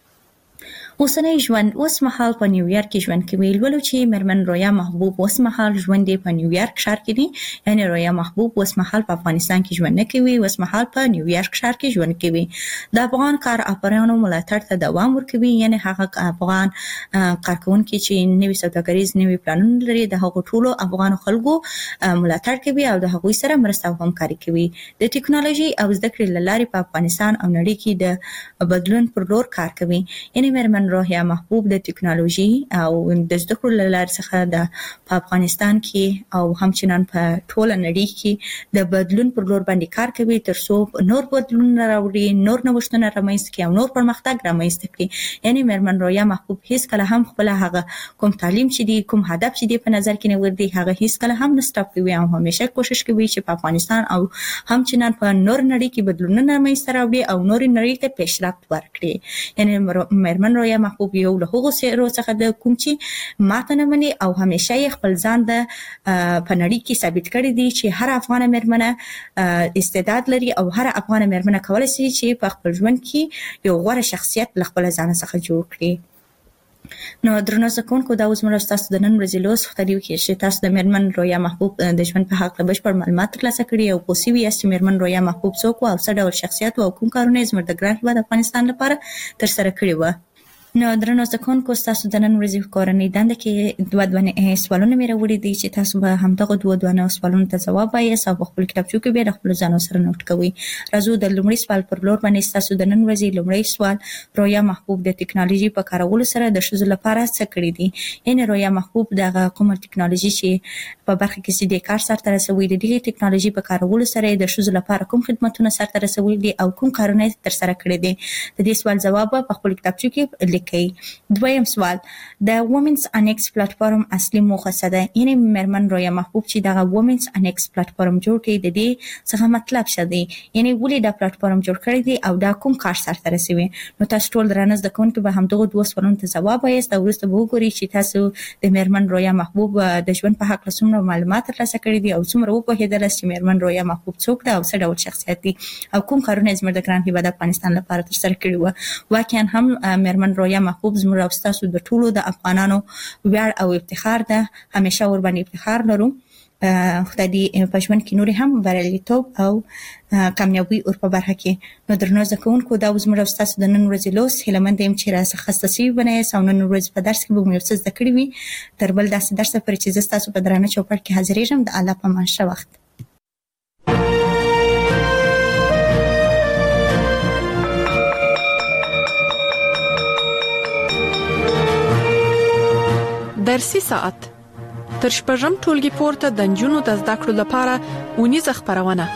اوسنی ژوند اوس مهال په نیویارک کې ژوند کوي. لولو چې مرمن رویا محبوب اوس مهال ژوند په نیویارک ښار کې دی. یعنی رویا محبوب اوس مهال په افغانستان کې ژوند نه کوي، اوس مهال په نیویارک ښار کې ژوند کوي. د افغان کار افرانو ملاتړ ته دوام ورکوي. یعنی هغه افغان کارکونکي چې نوي سوداګریز نوي پلانونه لري د هغو ټولو افغان خلکو ملاتړ کوي او د هغوی سره مرسته او همکاري کوي. د ټکنالوژي او زده کړې لارې په افغانستان او نړۍ کې د بدلون پر لور کار کوي. یعنی مرمن رویا محبوب د ټکنالوژي او د زده کړو لارې څخه د افغانستان کې او همچنان په ټوله نړۍ کې د بدلون پر لور باندې کار کوي ترڅو نور بدلون راوړي، نور نوښتونه رامنځته کړي او نور پرمختګ رامنځته کړي. یعنی مرمن رویا محبوب هیڅ کله هم خپل هغه کوم تعلیم چې دی، کوم هدف چې دی په نظر کې نه ورده، هغه هیڅ کله هم نه سټاپ کوي او همیشه کوشش کوي چې په افغانستان او همچنان په نور نړۍ کې بدلونونه رامنځته راوړي او نور نړۍ ته پیشرفت ورکړي. یعنی مرمن رویا محبوب یو له هغو سیرو څخه د کوم چې ماته نه مني او همیشه یې خپل ځان د په نړۍ کې ثابت کړی دی چې هر افغان مرمنه استعداد لري او هر افغان مرمنه کولای شي چې په خپل ژوند کې یو غوره شخصیت له خپل ځان څخه جوړ کړي. نو درنو زکونکو دا اوس موږ تاسو د نن ورځې لوس خبرې وکړو چې تاسو د مرمن رویا محبوب د ژوند په حق له بشپړ معلومات ترلاسه کړي او پوه شوي یاست چې مرمن رویا محبوب څوک او څه ډول شخصیت او کوم کارونه یې زموږ د ګران هېواد افغانستان لپاره ترسره کړي وو. نو درنو زکونکو تاسو د نن ورځې کورنۍ دنده کې دوه سوالونه مې راوړي دي چې تاسو به همدغه دوه سوالونو ته ځواب وایاست او په خپل کتابچو کې به خپل ځانو سره نوٹ کوئ. راځو د لومړي سوال پر لور باندې. تاسو د نن ورځې لومړی سوال، رویا محبوب د ټکنالوژي په کارولو سره د ښځو لپاره څه کړي دي؟ یعنی رویا محبوب دغه کومه ټکنالوژي چې په برخه کې چې د کار سرته رسوي، د دې ټکنالوژي په کارولو سره د ښځو لپاره کوم خدمتونه سرته رسوي دي او کوم کارونه تر سره کړي دي؟ د دې سوال جواب په خپل کتابچو کې شریک کړي. دویم سوال د وومنز انیکس پلیټفارم اصلي موخه څه ده؟ یعنی مېرمن رویا محبوب چې دغه وومنز انیکس پلیټفارم جوړ کړي د دې څخه مطلب څه دی؟ یعنی ولې دا پلیټفارم جوړ کړی دی او دا کوم کار سره رسوي؟ نو تاسو ټول درنه زده کوونکو به همدغه دوه سوالونو ته ځواب وایاست او وروسته به وګورئ چې تاسو د مېرمن رویا محبوب د ژوند په حق څومره معلومات ترلاسه کړي دي او څومره وپوهېدل چې مېرمن رویا محبوب څوک ده او څه ډول شخصیت دی او کوم کارونه زموږ د ګران هیواد افغانستان لپاره ترسره کړي وو. واقعا هم مېرمن رویا محبوب زموږ او تاسو د ټولو د افغانانو ویاړ او افتخار ده. همیشه ور باندې افتخار لرو. خدای دې په ژوند کې نور هم بریالیتوب او کامیابی او په برخه کې. نو درنو زده کوونکو دا زموږ او تاسو د نن ورځې لوست هیلمند یم چې راڅخه خصوصي بنئ او نن ورځ په درس کې به مو څه زده کړی وي. تر بل داسې درس پر چې تاسو په درانه چوپړ کې حاضرېږم. د الله په امان شه وخت. درسي ساعت تر شپږم ټولګي پورته د نجونو د زده کړو لپاره اونیزه خبرونه.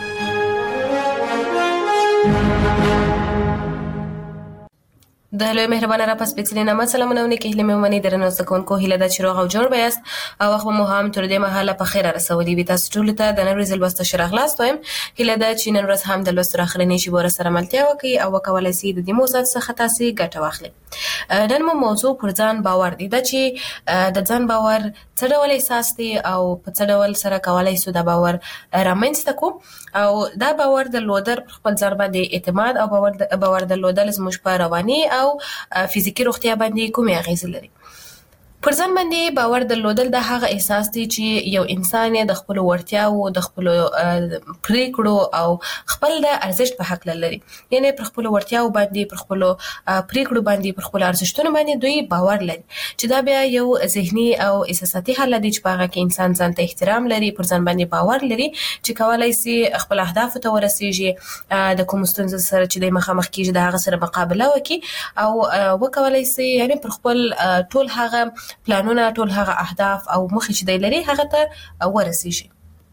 د لوی مهربانه را پس پکسلې نامه سلامونه کې هله مې ونی درنو سکونکو هله د چروغ او جوړ بیاست او وخت مو هم تر دې مهاله په خیر رسولي وي. تاسو ټول ته د نن ورځې لوست شرح لاس وایم. هله د چې نن ورځ هم د لوست اخرنی شی ور سره ملتیا وکي او وکولای سي د دې موضوع څخه تاسو ګټه واخلئ. نن مو موضوع پر ځان باور دی دا چې د ځان باور څه ډول احساس دی او په څه ډول سره کولای سو د باور رامنځته کو او دا باور د لودر خپل ځان باندې اعتماد او باور د لودل زموږ په رواني او فزیکی روغتیا باندې کومه اغیزه لري. پر ځان باندې باور درلودل د هغه احساس دی چې یو انسان د خپل ورتیاو د خپل پریکړو او خپل د ارزښت په حق لري. یعنی پر خپل ورتیاو باندې پر خپل پریکړو باندې پر خپل ارزښتونو باندې دوی باور لري چې دا بیا یو ذهني او احساساتي حالت دی چې په هغه کې انسان ځان ته احترام لري، پر ځان باندې باور لري چې کولای شي خپل اهداف ته ورسیږي، د کوم ستونزې سره چې د مخامخ کیږي د هغه سره مقابله وکړي او وکولای شي یعنی پر خپل ټول هغه پلانونه ټول هغه اهداف او مخې چې دی لري هغه ته ورسیږي.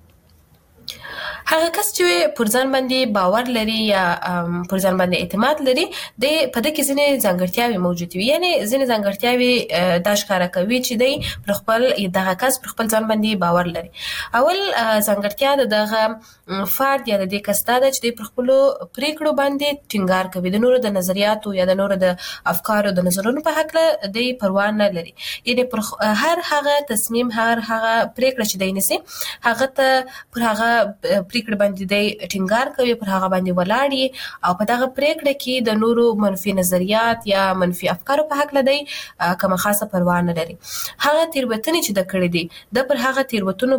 هغه کس چې پر ځان باندې باور لري یا پر ځان باندې اعتماد لري د په دې کې ځینې ځانګړتیاوې موجود وي. یعنی ځینې ځانګړتیاوې دا ښکاره کوي چې دی پر خپل دغه کس پر خپل ځان باندې باور لري. اول ځانګړتیا د دغه فرد یا د دې کس دا چې پر خپل پریکړو باندې ټینګار کوي، د نورو د نظریاتو یا د نورو د افکارو د نظرونو په حق له دی پروا نه لري. یعنی پر هر هغه تصمیم هر هغه پریکړه چې دی نسی هغه ته پر هغه پریکړه باندې دی ټینګار کوي، پر هغه باندې ولاړی او په دغه پریکړه کې د نورو منفي نظریات یا منفي افکارو په حق لدی کوم خاصه پروا نه لري. هغه تیروتنې چې د کړې دي د پر هغه تیروتنو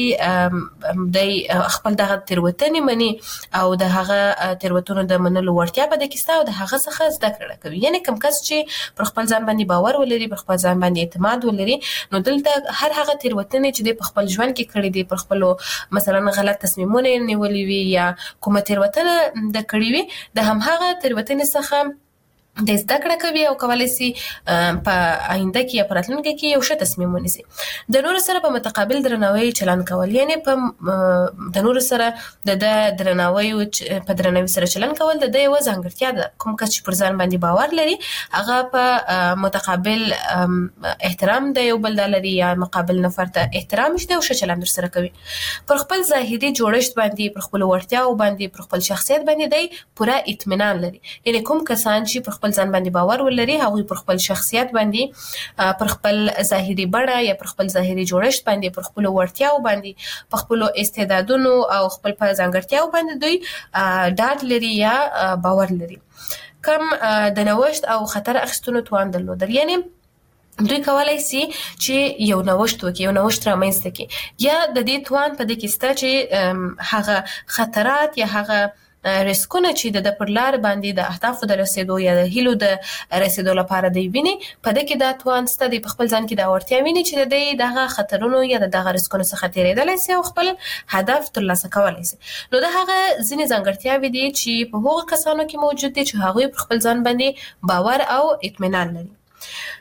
باندې د خپل دغه تیروتنې مني او د هغه تیروتنو د منلو ورتیا په دکستا او د هغه څخه زده کړه کوي. یعنی کوم کس چې پر خپل ځان باندې باور ولري، پر خپل ځان باندې اعتماد ولري، نو دلته هر هغه تیروتنې چې د خپل ژوند کې کړې دي، پر خپل مثلا غلط تصمیمونه نیولې وي یا کومه تیروتنه د کړې وي، د هم هغه تیروتنې څخه د زده کړه کوي او کولای شي په آینده کې یا په راتلونکي کې یو ښه تصمیم ونیسي. د نورو سره په متقابل درناوي چلند کول، یعنی په د نورو سره د درناوي په درناوي سره چلند کول د یو ځانګړتیا ده. کوم کس چې پر ځان باندې باور لري هغه په متقابل احترام د یو بل لري یا مقابل نفر ته احترام شته او ښه چلند سره کوي. پر خپل ظاهري جوړښت باندې، پر خپل ورتیاو باندې، پر خپل شخصیت باندې دی پوره اطمینان لري. یعنی کوم کسان چې پر خپل ځان باندې باور ولري هغه پر خپل شخصیت باندې، پر خپل ظاهري بڼه یا پر خپل ظاهري جوړښت باندې، پر خپل ورتیاو باندې، په خپل استعدادونو او خپل په ځانګړتیاو باندې دوی ډاډ لري یا باور لري. کم د نوښت او خطر اخیستلو توان درلودل، یعنی دوی کولای شي چې یو نوښت وکړي، یو نوښت رامنځته کړي، یا د دې توان په دې کې سته چې هغه خطرات یا هغه ریسکونه چې د پر لار باندې د اهدافو د رسیدو یا د هیلو د رسیدو لپاره دی ویني، په دې کې دا توان ست دی په خپل ځان کې دا ورتیا ویني چې د دغه خطرونو یا دغه ریسکونو څخه تیریدل شي او خپل هدف ترلاسه کولای شي. نو دا هغه ځینې ځانګړتیاوې دي چې په هغو کسانو کې موجود دي چې هغه پر خپل ځان باندې باور او اطمینان لري.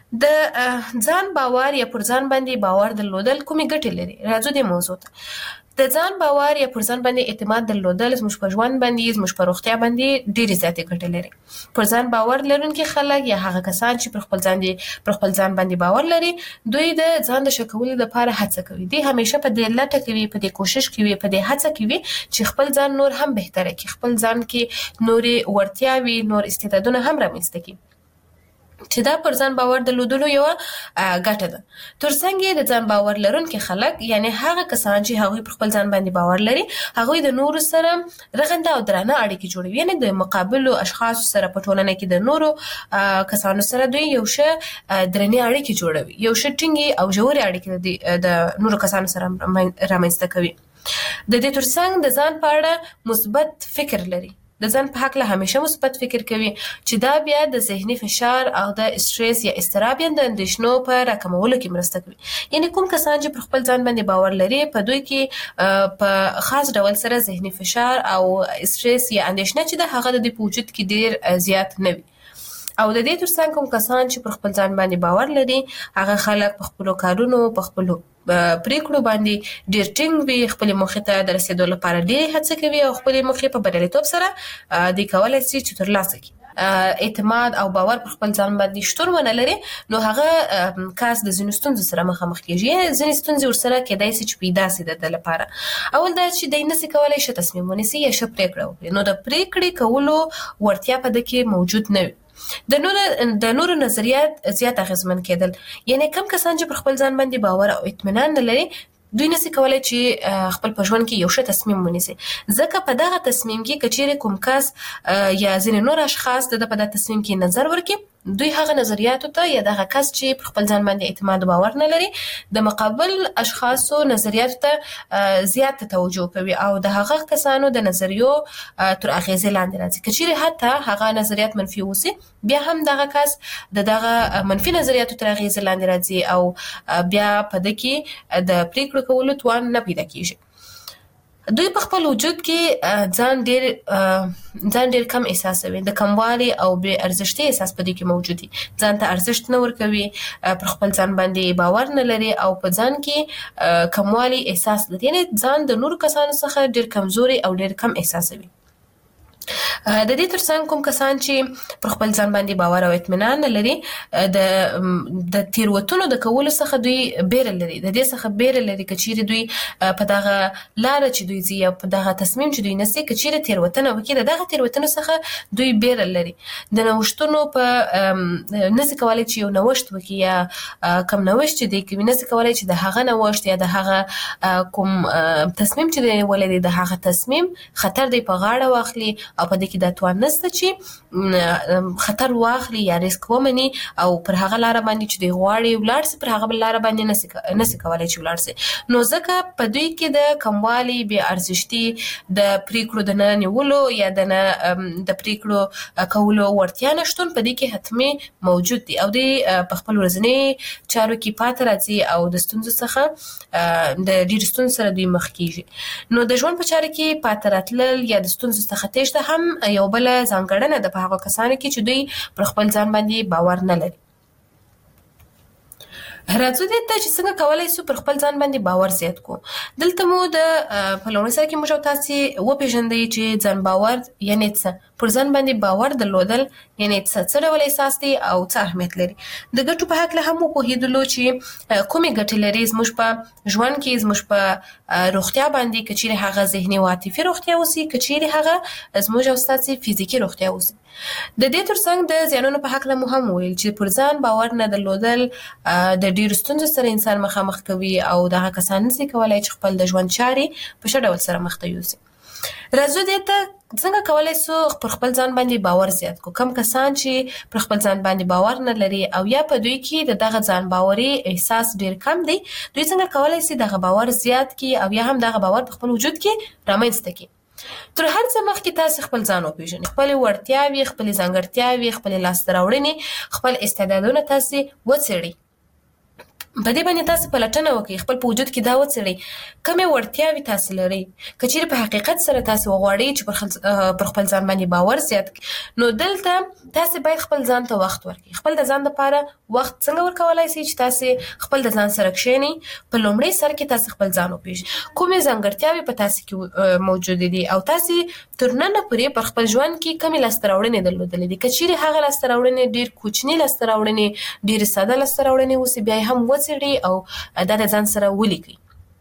د ځان باور یا پر ځان باندې باور درلودل کومې ګټې لري؟ راځو دې موضوع ته. د ځان باور یا پر ځان باندې اعتماد درلودل زموږ په ژوند باندې، زموږ په روغتیا باندې ډېرې زیاتې ګټې لري. پر ځان باور لرونکي خلک یا هغه کسان چې پر خپل ځان باندې باور لري، دوی د ځان د ښه کولو لپاره هڅه کوي. دوی همیشه په دې لټه کوي، په دې کوشش کوي، په دې هڅه کوي چې خپل ځان نور هم بهتره کړي، خپل ځان کې نورې وړتیاوې، نور استعدادونه هم رامنځته کړي، چې دا پر ځان باور درلودلو یو ګټه ده. ترڅنګ د ځان باور لرونکي خلک، یعنی هغه کسان چې هغوی پر خپل ځان باندې باور لري، هغوی د نورو سره رغنده او درانه اړیکې جوړوي. یعنی د مقابلو اشخاصو سره په ټولنه کې د نورو کسانو سره دوی یو ښه درنې اړیکې جوړوي، یو ښه ټینګې او ژورې اړیکې د نورو کسانو سره رامنځته کوي. د دې ترڅنګ د ځان په اړه مثبت فکر لري، د ځان په حق له همیشه مثبت فکر کوي، چې دا بیا د ذهني فشار او د استرس یا اضطراب یا د اندېښنو په راکمولو کې مرسته کوي. یعنی کوم کسان چې پر خپل ځان باندې باور لري، په دوی کې په خاص ډول سره ذهني فشار او استرس یا اندېښنه چې د هغه د په وجود کې ډیر زیات نه وي. او د دې ترڅنګ کوم کسان چې پر خپل ځان باندې باور لري، هغه خلک په خپلو کارونو، په خپلو پریکړو باندې ډیر ټینګ وي، خپل موخې ته د رسیدو لپاره ډیر هڅه کوي او خپل موخې په بریالیتوب سره د کولای شي چې ترلاسه کړي. اعتماد او باور پر خپل ځان باندې شتون ونه لري، نو هغه کس د ځینو ستونزو سره مخامخ کیږي. ځینې ستونزې ورسره کېدای شي چې پیدا شي د لپاره. اول دا چې دی نشي کولای ښه تصمیم ونیسي یا ښه پریکړه وکړي، نو د پریکړې کولو وړتیا په دې کې موجود نه وي. د نورو نظریات زیات اغیزمن کېدل، یعنی کم کسان چې پر خپل ځان باندې باور او اطمینان نه لري، دوی نشي کولای چې خپل په ژوند کې یو ښه تصمیم ونیسي، ځکه په دغه تصمیم کې که چیرې کوم کس یا ځینې نور اشخاص د په دغه تصمیم کې نظر ورکړي، دوی هغه نظریاتو ته یا دغه کس چې پر خپل ځان باندې اعتماد او باور نه لري، د مقابل اشخاصو نظریاتو ته زیات توجه کوي او د هغه کسانو د نظریو تر اغیزې لاندې راځي. که چیرې حتی هغه نظریات منفي اوسي، بیا هم دغه کس د دغه منفي نظریاتو تر اغیزې لاندې راځي او بیا په دې کې د پریکړو کولو توان نه پیدا کیږي. دوی په خپل وجود کې ځان ډیر کم احساسوي، د کموالي او بې ارزښتۍ احساس په دې کې موجود دي. ځان ته ارزښت نه ورکوي، پر خپل ځان باندې باور نه لري او په ځان کې کموالي احساس لري، یعنی ځان د نورو کسانو څخه ډیر کمزوري او ډیر کم احساسوي. د دې ترڅنګ کوم کسان چې پر خپل ځان باندې باور او اطمینان نه لري، د تیروتنو د کولو څخه دوی بیره لري، د دې څخه بیره لري که چیرې دوی په دغه لاره چې دوی ځي یا په دغه تصمیم چې دوی نیسي، که چیرې تیروتنه وکړي، د دغه تیروتنو څخه دوی بیره لري. د نوښتونو په نشي کولای چې یو نوښت وکړي یا کوم نوښت چې دی کوي، نشي کولای چې د هغه نوښت یا د هغه کوم تصمیم چې دی ولې د هغه تصمیم خطر دی په غاړه واخلي او په دې کې دا توان نشته چې خطر واخلي یا ریسک ومني او پر هغه لاره باندې چې دی غواړي ولاړ سي، پر هغه بل لاره باندې نشي کولای چې ولاړ سي. نو ځکه په دوی کې د کموالي، بې ارزښتي، د پریکړو د نه نیولو یا د پریکړو کولو وړتیا نشتون په دې کې حتمي موجود دي او دوی په خپل ورځني چارو کې پاتې راځي او د ستونزو څخه د ډېرو ستونزو سره دوی مخ کیږي. نو د ژوند په چارو کې پاتې راتلل یا د ستونزو څخه تېښته هم یو بل ځانګړنه ده په هغه کسانو کې چې دوی پر خپل ځان باندې باور نه لري. راځو دې ته چې څنګه کولای شو پر خپل ځان باندې باور زیات کو. دلته مو د په لومړي سر کې موږ تاسو وپېژندئ چې ځان باور یعنی څه، پر ځان باندې باور درلودل یعنی څه ډول احساس دی او څه اهمیت لري. د ګټو په هکله هم وپوهېدلو چې کومې ګټې لري زموږ په ژوند کې، زموږ په روغتیا باندې، که چیرې هغه ذهني او عاطفي روغتیا اوسي، که چیرې هغه زموږ او ستاسو فزیکي روغتیا اوسي. د دې ترڅنګ د زیانونو په هکله مو هم ویل چې پر ځان باور نه درلودل د ډېرو ستونزو سره انسان مخامخ کوي او دغه کسان نشي کولای چې خپل د ژوند چارې په ښه ډول سره مخ ته یوسي. راځو دې ته څنګه کولای شو پر خپل ځان باندې باور زیات کو. کم کسان چې پر خپل ځان باندې باور نه لري او یا په دوی کې دغه ځان باوري احساس ډیر کم دی، دوی څنګه کولای شي دغه باور زیات کړي او یا هم دغه باور په خپل وجود کې رامنځته کړي. تر هر څه مخکې تاسو خپل ځان وپېژنئ، خپل وړتیاوې، خپل ځانګړتیاوې، خپل لاسته راوړنې، خپل استعدادونه تاسو وڅېړئ. په دې باندې تاسو پلټنه وکړئ، خپل په وجود کې دا وڅېړئ کومې وړتیاوې تاسو لرئ. که چیرې په حقیقت سره تاسو وغواړئ چې پر خپل ځان باندې باور زیات کړئ، نو دلته تاسو باید خپل ځان ته وخت ورکړئ. خپل د ځان لپاره وخت څنګه ورکولای شئ چې تاسو خپل د ځان سره کښېنئ. په لومړي سر کې تاسو خپل ځان وپېژنئ، کومې ځانګړتیاوې په تاسو کې موجودې دي او تاسو تر ننه پورې پر خپل ژوند کې کومې لاسته راوړنې درلودلې دي. که چیرې هغه لاسته راوړنې ډېر کوچني لاسته راوړنې، ډېرې ساده لاسته راوړنې اوسي، بیا هم وڅېړئ او دا د ځان سره ولیکئ.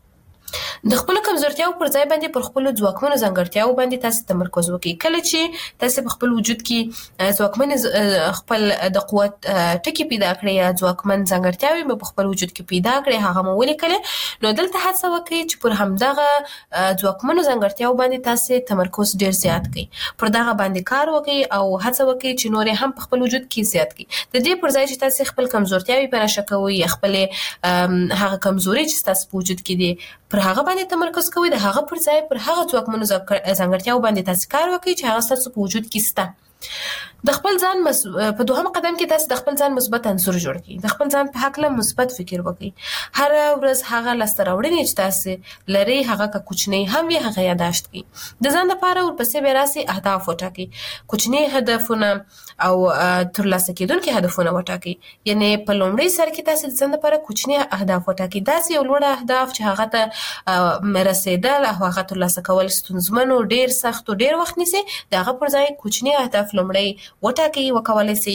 د خپل کمزورتیاو پر ځای باندې پر خپل ځواکمنو ځانګړتیاو باندې تاسو تمرکز وکړئ. کله چې تاسو په خپل وجود کې ځواکمن خپل د قوت ټکي پیدا کړئ یا ځواکمن ځانګړتیاوې په خپل وجود کې پیدا کړئ، هغه مو ولیکلې، نو دلته هڅه وکړئ چې پر همدغه ځواکمنو ځانګړتیاو باندې تاسو تمرکز ډېر زیات کړئ، پر دغه باندې کار وکړئ او هڅه وکړئ چې نور هم په خپل وجود کې زیات کړئ. د دې پر ځای چې تاسو خپل کمزورتیاوې په نشه کوئ یا خپل هغه کمزوري چې تاسو په وجود کې دي پر هغه باندې تمرکز کوئ، د هغه پر ځای پر هغه ځواکمنو ځانګړتیاو باندې تاسو کار وکړئ چې هغه ستاسو په وجود کې شته. د خپل ځان په دوهم قدم کې تاسو د خپل ځان مثبت عنصر جوړ کړئ. د خپل ځان په هکله مثبت فکر وکړئ. هر ورځ هغه لاسته راوړنې چې تاسو لرئ هغه که کوچنی هم وي هغه یاداشت کړئ. د ځان لپاره ورپسې بیا راسئ اهداف وټاکئ، کوچني هدفونه او ترلاسه کېدونکي هدفونه وټاکئ. یعنی په لومړي سر کې تاسو د ځان لپاره کوچني اهداف وټاکئ، داسې یو لوړ اهداف چې هغه ته رسیدل او هغه ترلاسه کول ستونزمن او ډېر سخت او ډېر وخت نیسي. د هغه پر ځای کوچني اهداف لومړی وټاکئ، وکولای شئ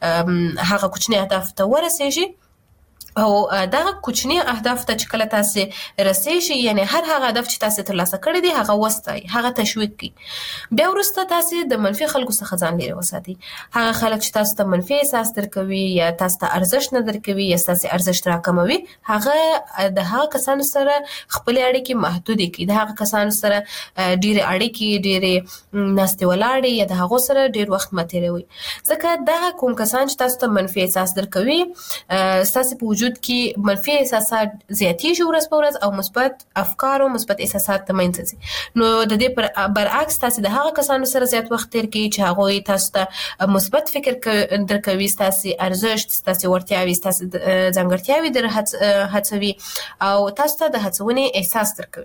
هغه کوچني اهداف ته ورسیږئ او دغه کوچني اهداف ته چې کله تاسو رسیږئ، یعنی هر هغه هدف چې تاسو ترلاسه کړی دی هغه وستایئ، هغه تشویق کړئ. بیا وروسته تاسو د منفي خلکو څخه ځان لرې وساتئ. هغه خلک چې تاسو ته منفي احساس درکوي یا تاسو ته ارزښت نه درکوي یا تاسو ارزښت راکموي، هغه د هغه کسانو سره خپل اړیکې محدودې کړئ. د هغه کسانو سره ډېرې اړیکې، ډېرې ناستې ولاړې یا د هغو سره ډېر وخت مه تېروئ، ځکه دغه کوم کسان چې تاسو ته منفي احساس درکوي ستاسو په وجود کې منفي احساسات زیاتېږي ورځ په ورځ او مثبت افکار او مثبت احساسات ته منځ ځي. نو د دې برعکس تاسو د هغه کسانو سره زیات وخت تیر کړئ چې هغوی تاسو ته مثبت فکر درکوي، ستاسو ارزښت، ستاسو وړتیاوې، ستاسو ځانګړتیاوې در هڅوي او تاسو ته د هڅونې احساس درکوي.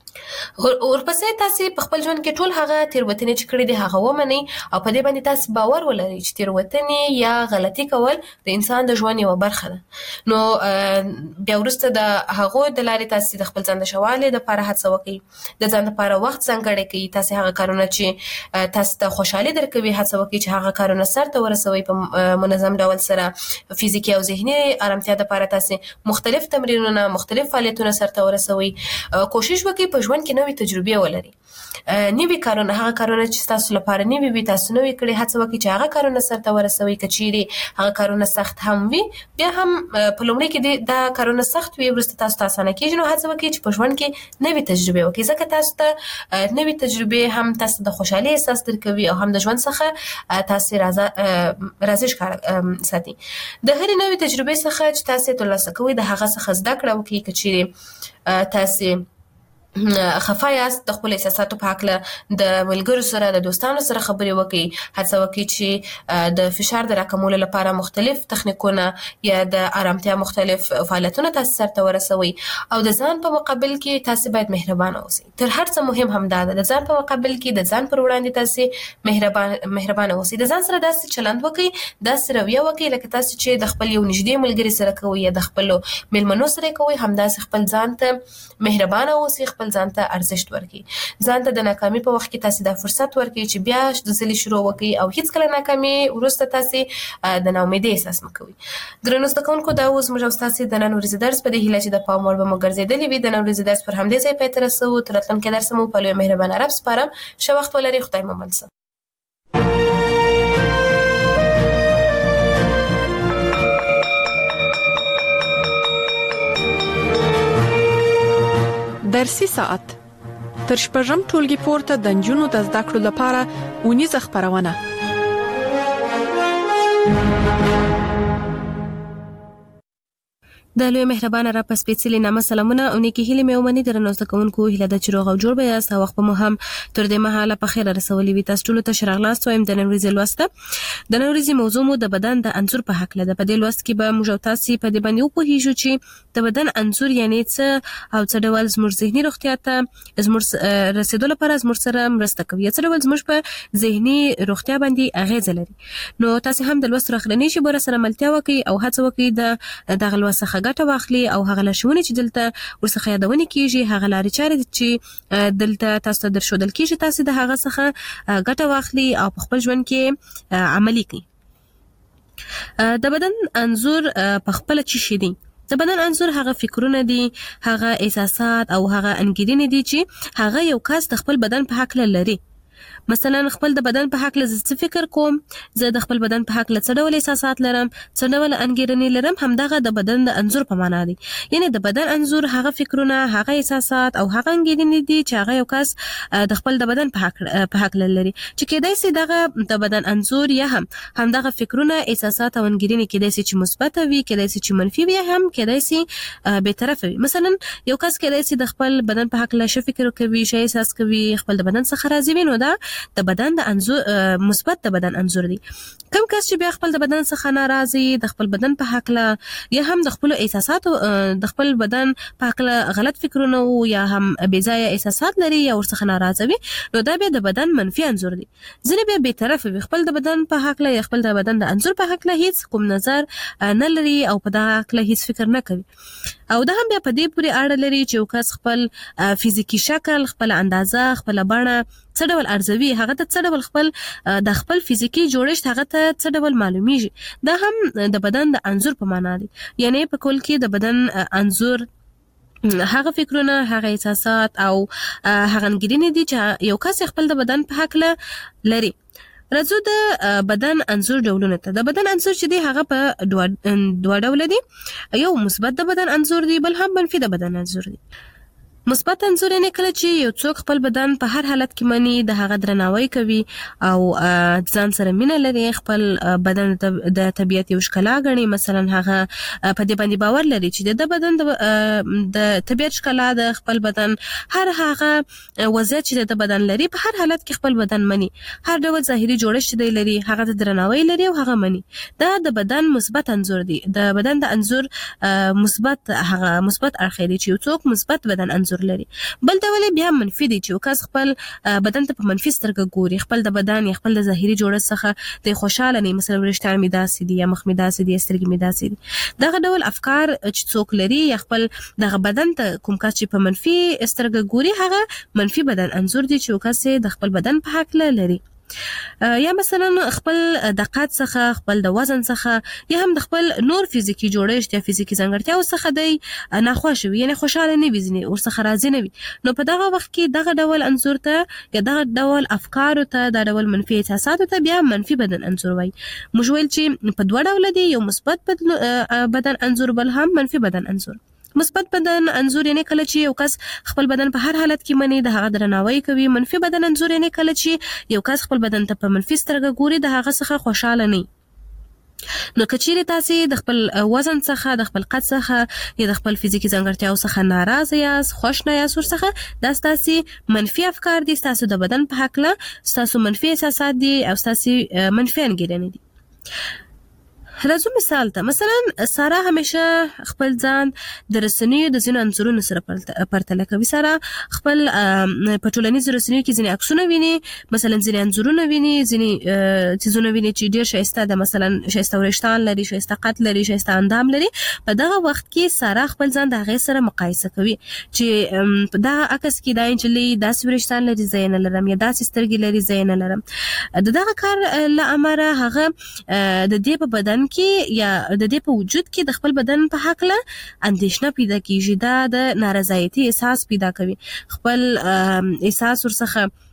ورپسې تاسو په خپل ژوند کې ټول هغه تیروتنې چې کړې دي هغه ومنئ او په دې باندې تاسو باور ولرئ چې تیروتنې یا غلطي کول د انسان د ژوند یوه برخه ده. نو بیا وروسته د هغو د لارې تاسو د خپل ځان د ښه والي دپاره هڅه وکړئ، د ځان دپاره وخت ځانګړی کړئ. تاسو هغه کارونه چې تاسو ته خوشحالي درکوي هڅه وکړئ چې هغه کارونه سرته ورسوئ په منظم ډول سره. فزیکي او ذهني ارامتیا دپاره تاسو مختلف تمرینونه، مختلف فعالیتونه سرته ورسوئ. کوشش وکړئ په ژوند کې نوې تجربې ولري، نوي کارونه، هغه کارونه چې تاسو لپاره نوي وي تاسو نوي کړئ. هڅه وکړئ چې هغه کارونه سرته ورسوئ. که چیرې هغه کارونه سخت هم وي، بیا هم په لومړي کې دا کارونه سخت وي، وروسته تاسو ته اسانه کېږي. نو هڅه وکړئ چې په ژوند کې نوي تجربې وکړئ، ځکه تاسو ته نوي تجربې هم تاسو د خوشحالۍ احساس درکوي او هم د ژوند څخه تاسو راضي ښکاره ساتي. د هرې نوې تجربې څخه چې تاسو ترلاسه کوئ د هغه څخه زده کړه وکړئ. که چیرې تاسو خفه یاست، د خپل احساساتو په هکله د ملګرو سره، د دوستانو سره خبرې وکړئ. هڅه وکړئ چې د فشار د راکمولو لپاره مختلف تخنیکونه یا د آرامتیا مختلف فعالیتونه تاسو سرته ورسوئ. او د ځان په مقابل کې تاسو باید مهربانه اوسئ. تر هر څه مهم هم دا ده، د ځان په مقابل کې د ځان پر وړاندې تاسو مهربانه اوسئ. د ځان سره داسې چلند وکړئ، داسې رویه وکړئ لکه تاسو چې د خپل یو نږدې ملګري سره کوئ یا د خپلو مېلمنو سره کوئ، همداسې خپل ځان ته مهربانه اوسئ، خپل ځان ته ارزښت ورکړئ. ځان ته د ناکامي په وخت کې تاسو دا فرصت ورکړئ چې بیا د ځلې شروع وکړئ او هیڅکله ناکامي وروسته تاسو د ناامیدۍ احساس مه کوئ. درنو زده کوونکو، دا اوس موږ او ستاسو د نن ورځې درس په دې هیله چې د پام وړ به مو ګرځېدلی وي. د نن ورځې درس پر همدې ځای پای ته رسوو. تر راتلونکي درسه مو په لوی مهربانه رب سپارم. ښه وخت ولرئ. خدای مو مل شه. درسي ساعت تر شپږم ټولګي پورته د نجونو د زده کړو لپاره اونیزه خپرونه. د لوی مهربانه را په سپېڅلي نامه سلامونه او نیکی هیلې مې ومني درنو زده کوونکو هیله ده چې روغ او جوړ به یاست او وخت مو هم تر دې مهاله په خیر رسولي وي. تاسو ټول ته ښه راغلاست وایم. د نن ورځې لوسته د نن ورځې موضوع مو د بدن د انځور په هکله ده. په دې لوست کې به موږ تاسو په دې باندې وپوهیږو چې د بدن انځور یعنی څه او څه ډول زموږ ذهني روغتیا ته زموږ رسیدو لپاره زموږ سره مرسته کوي، څه ډول زموږ په ذهني روغتیا باندې اغیز لري. نو تاسو هم د لوست راخلنی شي بر سره ملتیا وکي او هڅه وکي د غلوسه ګټه واخلي او هغه لښونه چې دلته ورڅخه یادونه کیږي، هغه لارې چارې چې دلته تاسو ته درښودل کیږي، تاسو د هغه څخه ګټه واخلي او په خپل ژوند کې عملي کړئ. د بدن انځور په خپل چی شي دي؟ د بدن انځور هغه فکرونه دي، هغه احساسات او هغه انګیرنې دي چې هغه یو کس د خپل بدن په حق لري. مثلا خپل د بدن په حق له څه فکر کوم، زه د خپل بدن په حق له څه ډول احساسات لرم، څه ډول انګیرنې لرم، همدغه د بدن د انځور په معنا دي. یعنی د بدن انځور هغه فکرونه، هغه احساسات او هغه انګیرنې دي چې هغه یو کس د خپل د بدن په حق لري، چې کېدای شي دغه د بدن انځور یا همدغه فکرونه، احساسات او انګیرنې کېدای شي چې مثبت وي، کېدای شي چې منفي وي، هم کېدای شي به طرف وي. مثلا یو کس کېدای شي د خپل بدن په حق له څه فکر کوي، څه احساس کوي، خپل د بدن څخه راضي وي، نو دا د بدن د انځور مثبت د بدن انځور دی. کوم کس چې بیا خپل د بدن څخه ناراضي، د خپل بدن په حق له یا هم د خپل احساساتو د خپل بدن په حق له غلط فکرونه او یا هم بې ځایه احساسات لري یا ورڅخه ناراضه وي، نو دا بیا د بدن منفي انځور دی. ځینې بیا بې طرفه وي، خپل د بدن په حق له یا خپل د بدن د انځور په حق له هیڅ کوم نظر نه لري او په دغه حق له هیڅ فکر نه کوي. او دا هم بیا په دې پورې اړه لري چې یو کس خپل فزیکی شکل، خپل اندازه، خپل بڼه څه ډول ارزوي، هغه ته څه ډول خپل فزیکی جوړښت هغه ته څه ډول معلومیږي، دا هم د بدن د انځور په معنا دی. یعنی په کل کې د بدن انځور هغه فکرونه، هغه احساسات او هغه انګیرنې دي چې یو کس خپل د بدن په حق لري. راځو د بدن انځور ډولونه ته. د بدن انځور چې دی هغه په دوه ډول دي، یو مثبت د بدن انځور دی، بل هم منفي د بدن انځور دی. مثبت انځور یې کله چې یو څوک خپل بدن په هر حالت کې مني، د هغه درناوی کوي او ځان سره مینه لري، خپل بدن د طبیعت یو ښکلا ګڼي. مثلا هغه په دې باندې باور لري چې د بدن د طبیعت ښکلا د خپل بدن هر هغه وضعیت چې د بدن لري په هر حالت کې خپل بدن مني، هر ډول ظاهري جوړښت دی لري، هغه ته درناوی لري او هغه مني. دا د بدن مثبت انځور دی. د بدن د انځور مثبت هغه مثبت اړخ دی چې یو څوک مثبت بدن انځور لري. بل ډول بیا منفي دی چې کس خپل بدن ته په منفي سترګه ګوري، خپل د بدن یا خپل د ظاهري جوړښت څخه د خوشاله نه، مثلا وریښتان مې داسې دي یا مخ مې داسې دي یا سترګې مې داسې دي. دغه ډول افکار چې څوک لري یا خپل دغه بدن ته کوم کس چې په منفي سترګه ګوري، هغه منفي بدن انځور دی چې کس د خپل بدن په حق لري. یا مثلا خپل د قد څخه، خپل د وزن څخه یا هم د خپل نور فزیکی جوړښت یا فزیکی ځانګړتیاو څخه دی ناخوښ وي، یعنی خوشاله نه وي، ځینې ورڅخه راضي نه وي. نو په دغه وخت کې دغه ډول انځور ته یا دغه ډول افکارو ته، دا ډول منفي احساساتو ته بیا منفي بدن انځور وایي. موږ ویل چې په دوه ډول دي، یو مثبت بدن انځور، بل هم منفي بدن انځور. مثبت بدن انځور یعنی کله چې یو کس خپل بدن په هر حالت کې مني، د هغه درناوی کوي. منفي بدن انځور یعنی کله چې یو کس خپل بدن ته په منفي سترګه ګوري، د هغه څخه خوشاله نه. نو کچېرې تاسو د خپل وزن څخه، د خپل قد څخه یا د خپل فزیکی ځانګړتیاو څخه ناراضه یاست، خوښ نه یاست ورڅخه، دا ستاسو منفي افکار دي، ستاسو د بدن په حق له ستاسو منفي احساسات دي او ستاسو منفي انګیرنې دي. راځو مثال ته. مثلا سارا همیشه خپل ځان د رسنیو د ځینو انځورونو سره پرتله کوي. سارا خپل په ټولنیزو رسنیو کې ځینې عکسونه ویني، مثلا ځینې انځورونه ویني، ځینې څیزونه ویني چې ډېر ښایسته ده، مثلا ښایسته وریښتان لري، ښایسته قد لري، ښایسته اندام لري. په دغه وخت کې سارا خپل ځان د هغې سره مقایسه کوي چې په دغه عکس کې دا نجلۍ داسې وریښتان لري، زه یې نه لرم، یا داسې سترګې لري، زه یې نه لرم. د دغه کار له امله هغه د دې په بدن کې یا د دې په وجود کې د خپل بدن په حق له اندېښنه پیدا کیږي، دا د نارضایتي احساس پیدا کوي، خپل احساس ورڅخه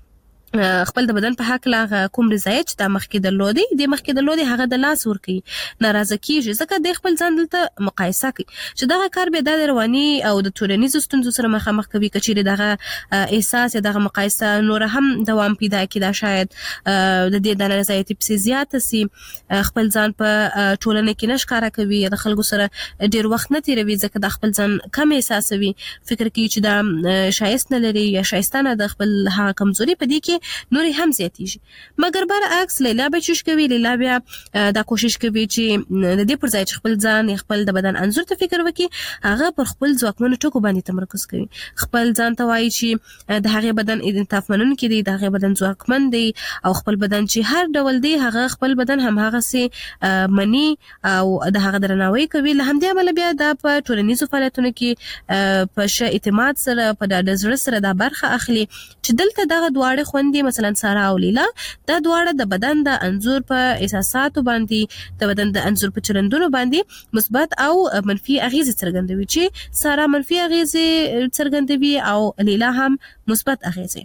خپل د بدن په حق لا کوم رضایت د مخکې درلودي هغه د لاس ورکی ناراضه کیږي ځکه د خپل ځان دلته مقایسه کوي چې دغه کار به د رواني او د ټولنیزو ستونزو سره مخامخ کوي کچېره دغه احساس یا دغه مقایسه نور هم دوام پیدا کړي دا شاید د دې د رضایت په زیات سي خپل ځان په ټولنه کې نشکاره کوي د خلکو سره ډیر وخت نه تیروي ځکه د خپل ځان کم احساسوي فکر کوي چې دا شایست نه لري یا شایستانه د خپل هغه کمزوري په دې کې نوري هم زیاتیږي مګر برعکس لیلا به چوش کوي لیلا بیا دا کوشش کوي چې د دې پر ځای چې خپل ځان خپل د بدن انزور ته فکر وکړي هغه پر خپل ځواکمنو ټکو باندې تمرکز کوي خپل ځان ته وایي چې د هغه بدن انعطاف منونکی دی د هغه بدن ځواکمن دی او خپل بدن چې هر ډول دی هغه خپل بدن هم هغه سي منی او د هغه درناوی کوي له همدې عمل بیا د په ټولنیزو فعالیتونو کې په ش اعتماد سره په د نظر سره د برخه اخلي چې دلته دغه دواړه خوندې مثلا سارا او لیلا دا دواړه د بدن د انزور په احساساتو باندې د بدن د انزور په چلندونو باندې مثبت او منفي اغیزه څرګندوي چې سارا منفي اغیزه څرګندوي او لیلا هم مثبت اغیزه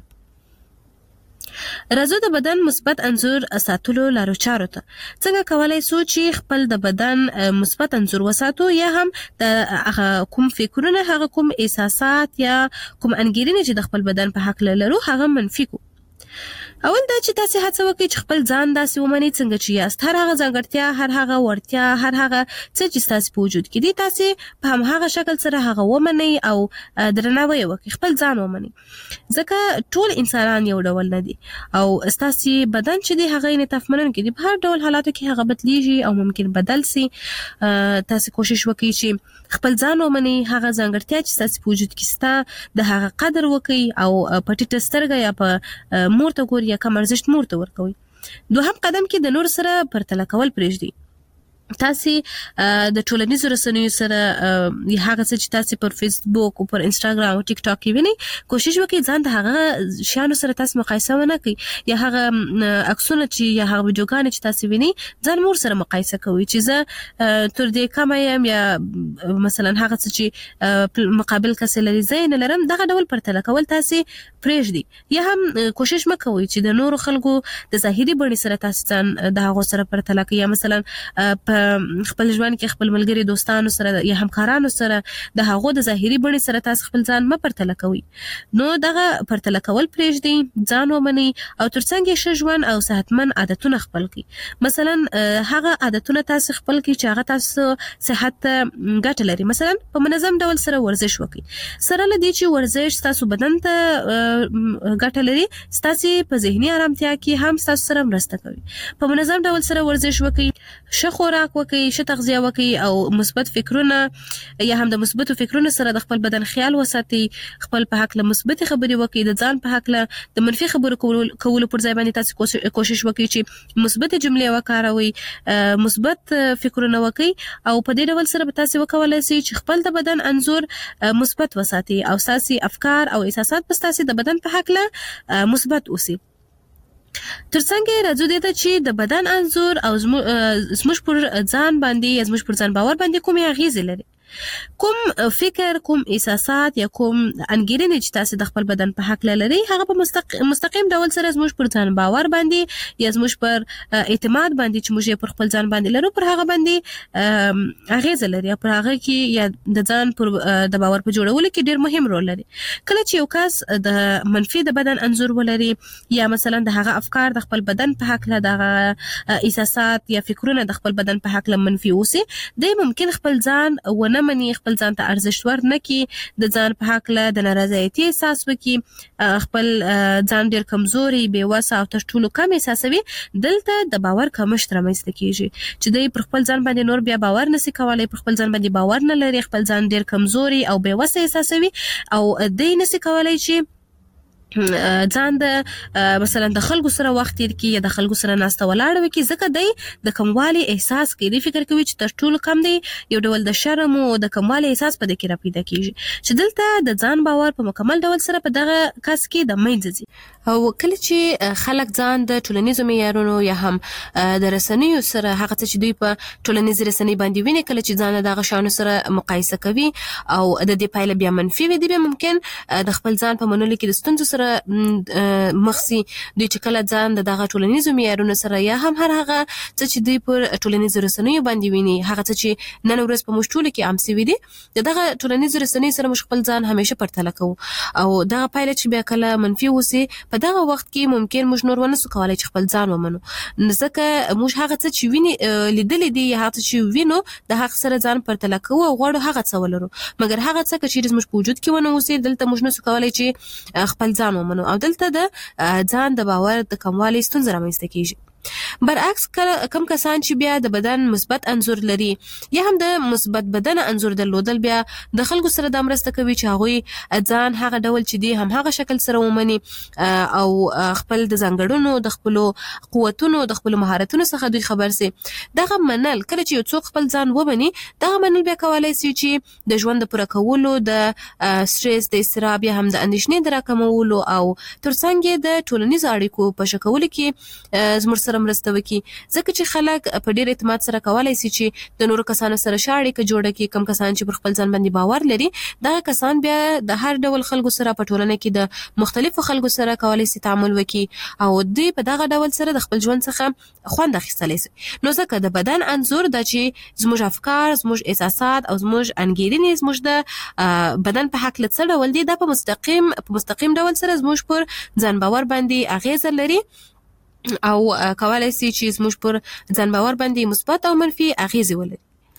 راځو د بدن مثبت انزور ساتلو لارو چارو ته څنګه کولای شو چې خپل د بدن مثبت انزور وساتو یا هم د کوم فکرونه هغه کوم احساسات یا کوم انګیرنې چې د خپل بدن په حق لرو هغه منفي کو اول دا چې تاسو هڅه وکړئ چې خپل ځان داسې ومنئ څنګه چې یاست هر هغه ځانګړتیا هر هغه وړتیا هر هغه څه چې تاسو په وجود کې دي تاسو په هم هغه شکل سره هغه ومنئ او درناوی وکړئ خپل ځان ومنئ ځکه ټول انسانان یو ډول نه دي او تاسو بدن چې دی هغه انعطاف منونکی دي په هر ډول حالاتو کې هغه بدلیږي او ممکن بدل سي تاسو کوشش وکړئ چې خپل ځان ومنئ هغه ځانګړتیا چې تاسو په وجود کې ستا د هغه قدر وکړئ او په ټیټه سترګه یا په مورته ګور یا کم ارزښت مورته ورکوي دوهم قدم کې د نور سره پرتله کول پرېږدئ تاسو د ټولنیزو رسنیو سره هغه څه چې تاسو پر فیسبوک او پر انستګرام او ټیک ټاک کې وینئ کوشش وکړئ ځان د هغه شیانو سره تاسو مقایسه ونه کړئ یا هغه عکسونه چې یا هغه ویډیوګانې چې تاسو وینئ ځان مور سره مقایسه کوئ چې زه تر دې کم یم یا مثلا هغه څه چې مقابل کس لري زین لرم دغه ډول پرتله کول تاسو پرېږدئ یا هم کوشش مکوئ چې د نورو خلکو د ظاهري بڼې سره تاسو ځان د هغه سره پرتله کړئ یا مثلا خپل ژوند کې خپل ملګری دوستانو سره یا همکارانو سره د هغو د ظاهري بڼې سره تاسو خپل ځان ما پرتله کوئ نو دغه پرتله کول پرېږدئ ځان ومنئ او ترڅنګ ښه ژوند او صحتمن عادتونه خپل کړئ مثلا هغه عادتونه تاسو خپل کړئ چې هغه تاسو صحت ته ګټه لري مثلا په منظم ډول سره ورزش وکړئ سره لدی چې ورزش تاسو بدن ته ګټه لري تاسو په ذهني آرامتیا کې هم تاسو سره مرسته کوي په منظم ډول سره ورزش وکړئ ښه خوراک وکړئ ښه تغذیه وکړئ او مثبت فکرونه یا هم د مثبتو فکرونو سره د خپل بدن خیال وساتئ خپل په حق له مثبت خبرې وکړئ د ځان په حق له د منفي خبرو کولو پر ځای باندې تاسو کوشش وکړئ چې مثبت جملې وکاروئ مثبت فکرونه وکړئ او په دې ډول سره تاسو وکولای شئ چې خپل د بدن انزور مثبت وساتئ او تاسو افکار او احساسات په تاسو د بدن په حق له مثبت اوسئ ترڅنګ راځو دې ته چې د بدن انزور او زموږ پر ځان باندې یا زموږ پر ځان باور باندې کومې اغیزې لري کوم فکر کوم احساسات یا کوم انګیرنې چې تاسو د خپل بدن په حق لري هغه په مستقیم ډول سره زموږ پر ځان باور باندې یا زموږ پر اعتماد باندې چې موږ پر خپل ځان باندې لرو پر هغه باندې اغیزه لري پر هغه کې یا د ځان پر د باور په جوړولو کې ډیر مهم رول لري کله چې یو کس د منفي د بدن انزور ولري یا مثلا د هغه افکار د خپل بدن په حق له د احساسات یا فکرونه د خپل بدن په حق له منفي اوسي د ممکن خپل ځان ونه مني خپل ځان ته ارزښت ورنکړي د ځان په حق له د نارضایتي احساس وکړي خپل ځان ډیر کمزوري بې وسه او تر ټولو کم احساسوي دلته د باور کمښت رامنځته کیږي چې دوی پر خپل ځان باندې نور بیا باور نشي کولای پر خپل ځان باندې باور نه لري خپل ځان ډیر کمزوري او بې وسه احساسوي او دوی نشي کولای چې ځان د مثلا د خلکو سره وخت تیر کی یا د خلکو سره ناسته ولاړ وکي ځکه دی د کموالي احساس کوي فکر کوي چې تر ټولو کم دی یو ډول د شرم او د کموالي احساس په دې کې را پیدا کیږي چې دلته د ځان باور په مکمل ډول سره په دغه کس کې د منځ او کله چې خلک ځان د ټولنیزو معیارونو یا هم د رسنیو سره هغه چې دوی په ټولنیزو رسنۍ باندې ویني کله چې ځان دغه شانو سره مقایسه کوي او د دې پایله بیا منفي وي دی ممکن د خپل ځان په منلو کې د ستونزو سره پورې مخسي دوی چې کله ځان دغه ټولنیزو معیارونو سره یا هم هر هغه چې دوی پر ټولنیزو رسنیو باندې ویني هغه چې نن ورځ په مشټول کې عام سوي دي دغه ټولنیزو رسنیو سره مش خپل ځان همیشه پرتله کوو او دغه پایله چې بیا کله منفي وسی په دغه وخت کې ممکن موږ نور ونه سو کولای چې خپل ځان ومنو ځکه موږ هغه څه چې ویني لیدل دي هغه چې وینو د هغه سره ځان پرتله کوو او غواړو هغه څه ولرو مګر هغه څه چې موږ په وجود کې ونه اوسې دلته موږ نه سو کولای چې خپل ځان ومنو او دلته د ځان د باور د کموالي ستونزه رامنځته کیږي برعکس کم کسان چې بیا د بدن مثبت انځور لري یا هم د مثبت بدن انځور درلودل بیا د خلکو سره د مرسته کوي چې هغه ځان هغه ډول چې دی هم هغه شکل سره ومني او خپل د ځانګړنو د خپل قوتونو د خپل مهارتونو څخه دوی خبر سي دغه منل کله چې یو څوک خپل ځان ومني دغه منل بیا کولای شي چې د ژوند پر کولو د سټرس د استراب یا هم د اندېښنې د راکمولو او ترڅنګ د ټولنیز اړیکو په شکل کې زموږ مرسته وکي ځکه چې خلک په ډیر اعتماد سره کولای شي چې د نورو کسانو سره شاړې جوړه کړي کم کسان چې پر خپل ځان باندې باور لري دا کسان بیا د هر ډول خلکو سره په ټولنه کې د مختلفو خلکو سره کولای شي تعامل وکي او دوی په دغه ډول سره د خپل ژوند څخه خوند اخیستلی شي نو ځکه د بدن انځور د چې زموږ افکار زموږ احساسات او زموږ انګیرنې زموږ د بدن په حق لڅ ډول دي دا په مستقیم ډول سره زموږ پر ځان باور باندې اغیز لري او کولای شي چې زموږ پر ځان باور باندې مثبت او منفي اغیزې ولري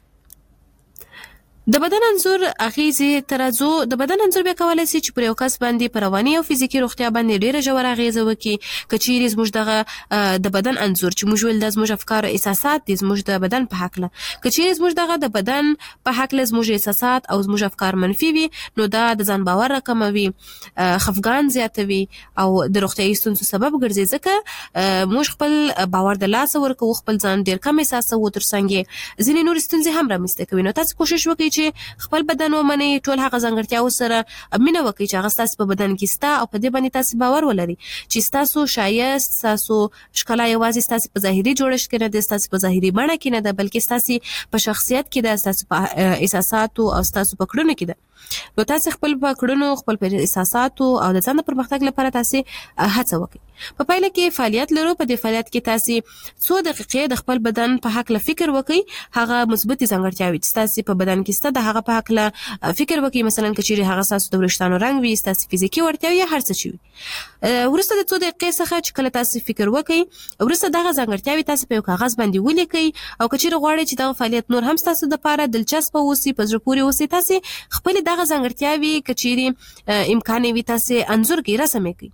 د بدن انځور اغیزې ترازو د بدن انځور بیا کولای شي چې پر یو کس باندې پر رواني او فزیکی روغتیا باندې ډیره ژوره اغیزه وکړي کچېرې زموږ دغه د بدن انځور چې موږ ول د زموږ افکار او احساسات د زموږ د بدن په حق له کچېرې زموږ دغه د بدن په حق له زموږ احساسات او زموږ افکار منفي وي نو دا د ځان باور راکموي خفګان زیاتوي او د روغتیايي ستونزو سبب ګرځي ځکه موږ خپل باور د لاس ورکو خپل ځان ډیر کم احساسو ترڅنګ ځینې نور ستونزې هم رامنځته کوي نو تاسو کوشش وکړئ چې خپل بدن ومني ټول هغه ځانګړتیاو سره مینه وکړي چې هغه ستاسو په بدن کې ستا او په دې باندې تاسو باور ولري چې ستاسو شایست تاسو ښکلا یوازې ستاسو په ظاهري جوړښت کې نه ده ستاسو په ظاهري بڼه کې نه ده بلکې ستاسو په شخصیت کې ده ستاسو په احساساتو او ستاسو په کړنو کې ده نو تاسو خپل په کړنو خپل په احساساتو او د ځان پرمختګ لپاره تاسو هڅه وکړئ په پایله کې فعالیت لرو په دې فعالیت کې تاسو 100 دقیقې د خپل بدن په حق له فکر وکړئ هغه مثبت ځانګړتیاوي چې تاسو په بدن کې ست د هغه په حق له فکر وکړئ مثلا کچېرې هغه تاسو د ورشتانو رنگ وي تاسو فزیکی ورتیاوي هر څه شي ورسته د 100 دقیقې څخه چې کله تاسو فکر وکړئ ورسته دغه ځانګړتیاوي تاسو په کاغذ باندې ولیکئ او کچېرې غواړئ چې دغه فعالیت نور هم تاسو د لپاره دلچسپ اوسي په زړه پورې اوسي تاسو خپل دغه ځانګړتیاوي کچېرې امکان وي تاسو انځور کې رسم کړئ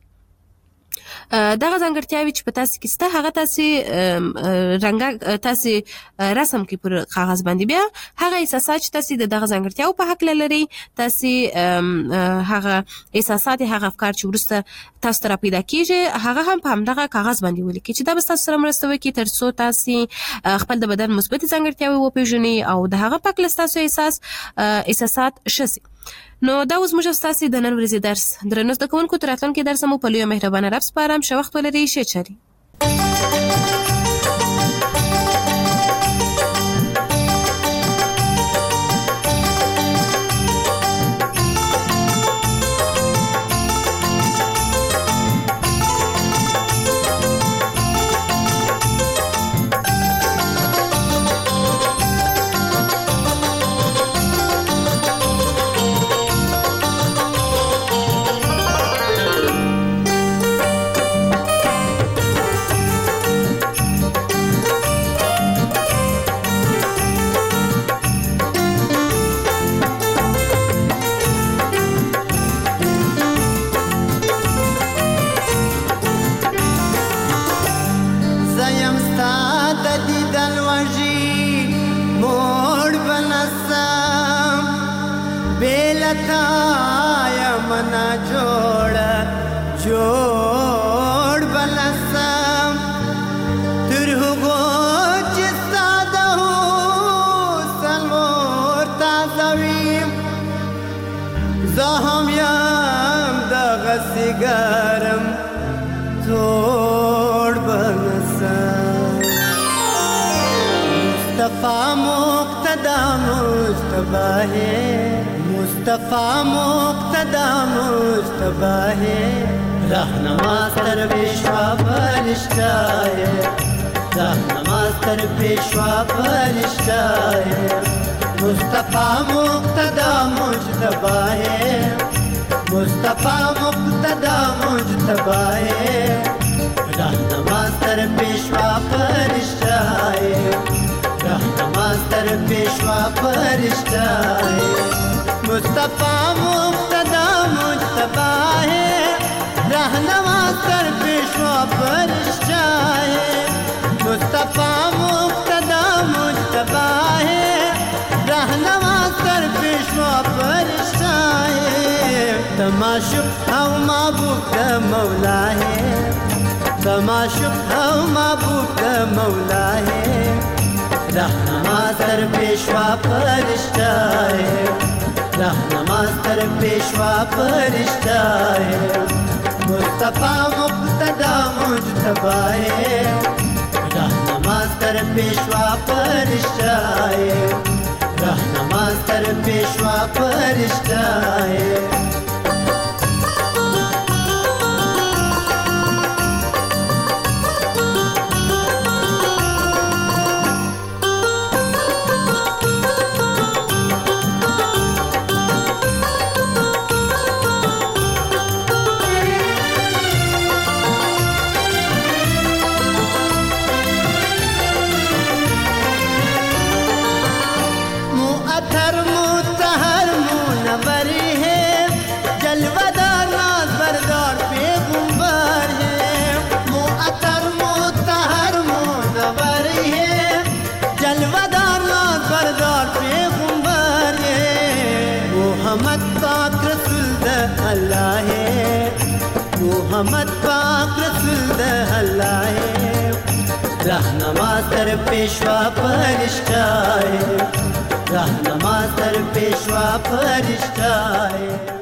دغه ځانګړتیاوي چې په تاسو کې سته هغه تاسو رنګ تاسو رسم کې پر کاغذ باندې بیا هغه احساسات چې تاسو دغه ځانګړتیاو په حق لري تاسو هغه احساسات هغه افکار چې ورسته تاسو ته پیدا کیږي هغه هم په همدغه کاغذ باندې ولیکئ چې دا به تاسو سره مرسته وکړي ترڅو تاسو خپل د بدن مثبت ځانګړتیاوي وپیژنئ او د هغه په حق تاسو احساسات شسي نو دا اوس موږ تاسو د نن ورځې درس درنو زده کوونکو تر راتلونکي درس مو په لوی مهربانه رب سپارم ښه وخت ولرئ ښه چاري मुस्तफा मुक्तदा मुस्तफा है राहनमास्तर पेशवा फरिश्ता है, राहनमास्तर पेशवा फरिश्ता है, मुस्तफा मुक्तदा मुजतबा है, मुस्तफा मुक्तदा मुजतबा है, राहनमास्तर पेशवा फरिश्ता है, राहनमास्तर पेशवा फरिश्ता है, मुस्तफा मुक्तदा मुजतबा है, राहनमास्तर पेशवा फरिश्ता है, मुस्तफा मुक्तदा मुजतबा है, राहनमास्तर पेशवा फरिश्ता है, तमाशुक हम महबूब का मौला है, तमाशुक हम महबूब का मौला है, राहनमास्तर पेशवा फरिश्ता है, राहनमास्तर पेशवा फरिश्ता है, मुस्तफा मुक्तदा मुजतबा है, राहनमास्तर पेशवा फरिश्ता है, राहनमास्तर पेशवा फरिश्ता है। मोहम्मद पाक रसूल अल्लाह है, राहनमास्तर पेशवा फरिश्ता है, राहनमास्तर पेशवा फरिश्ता है।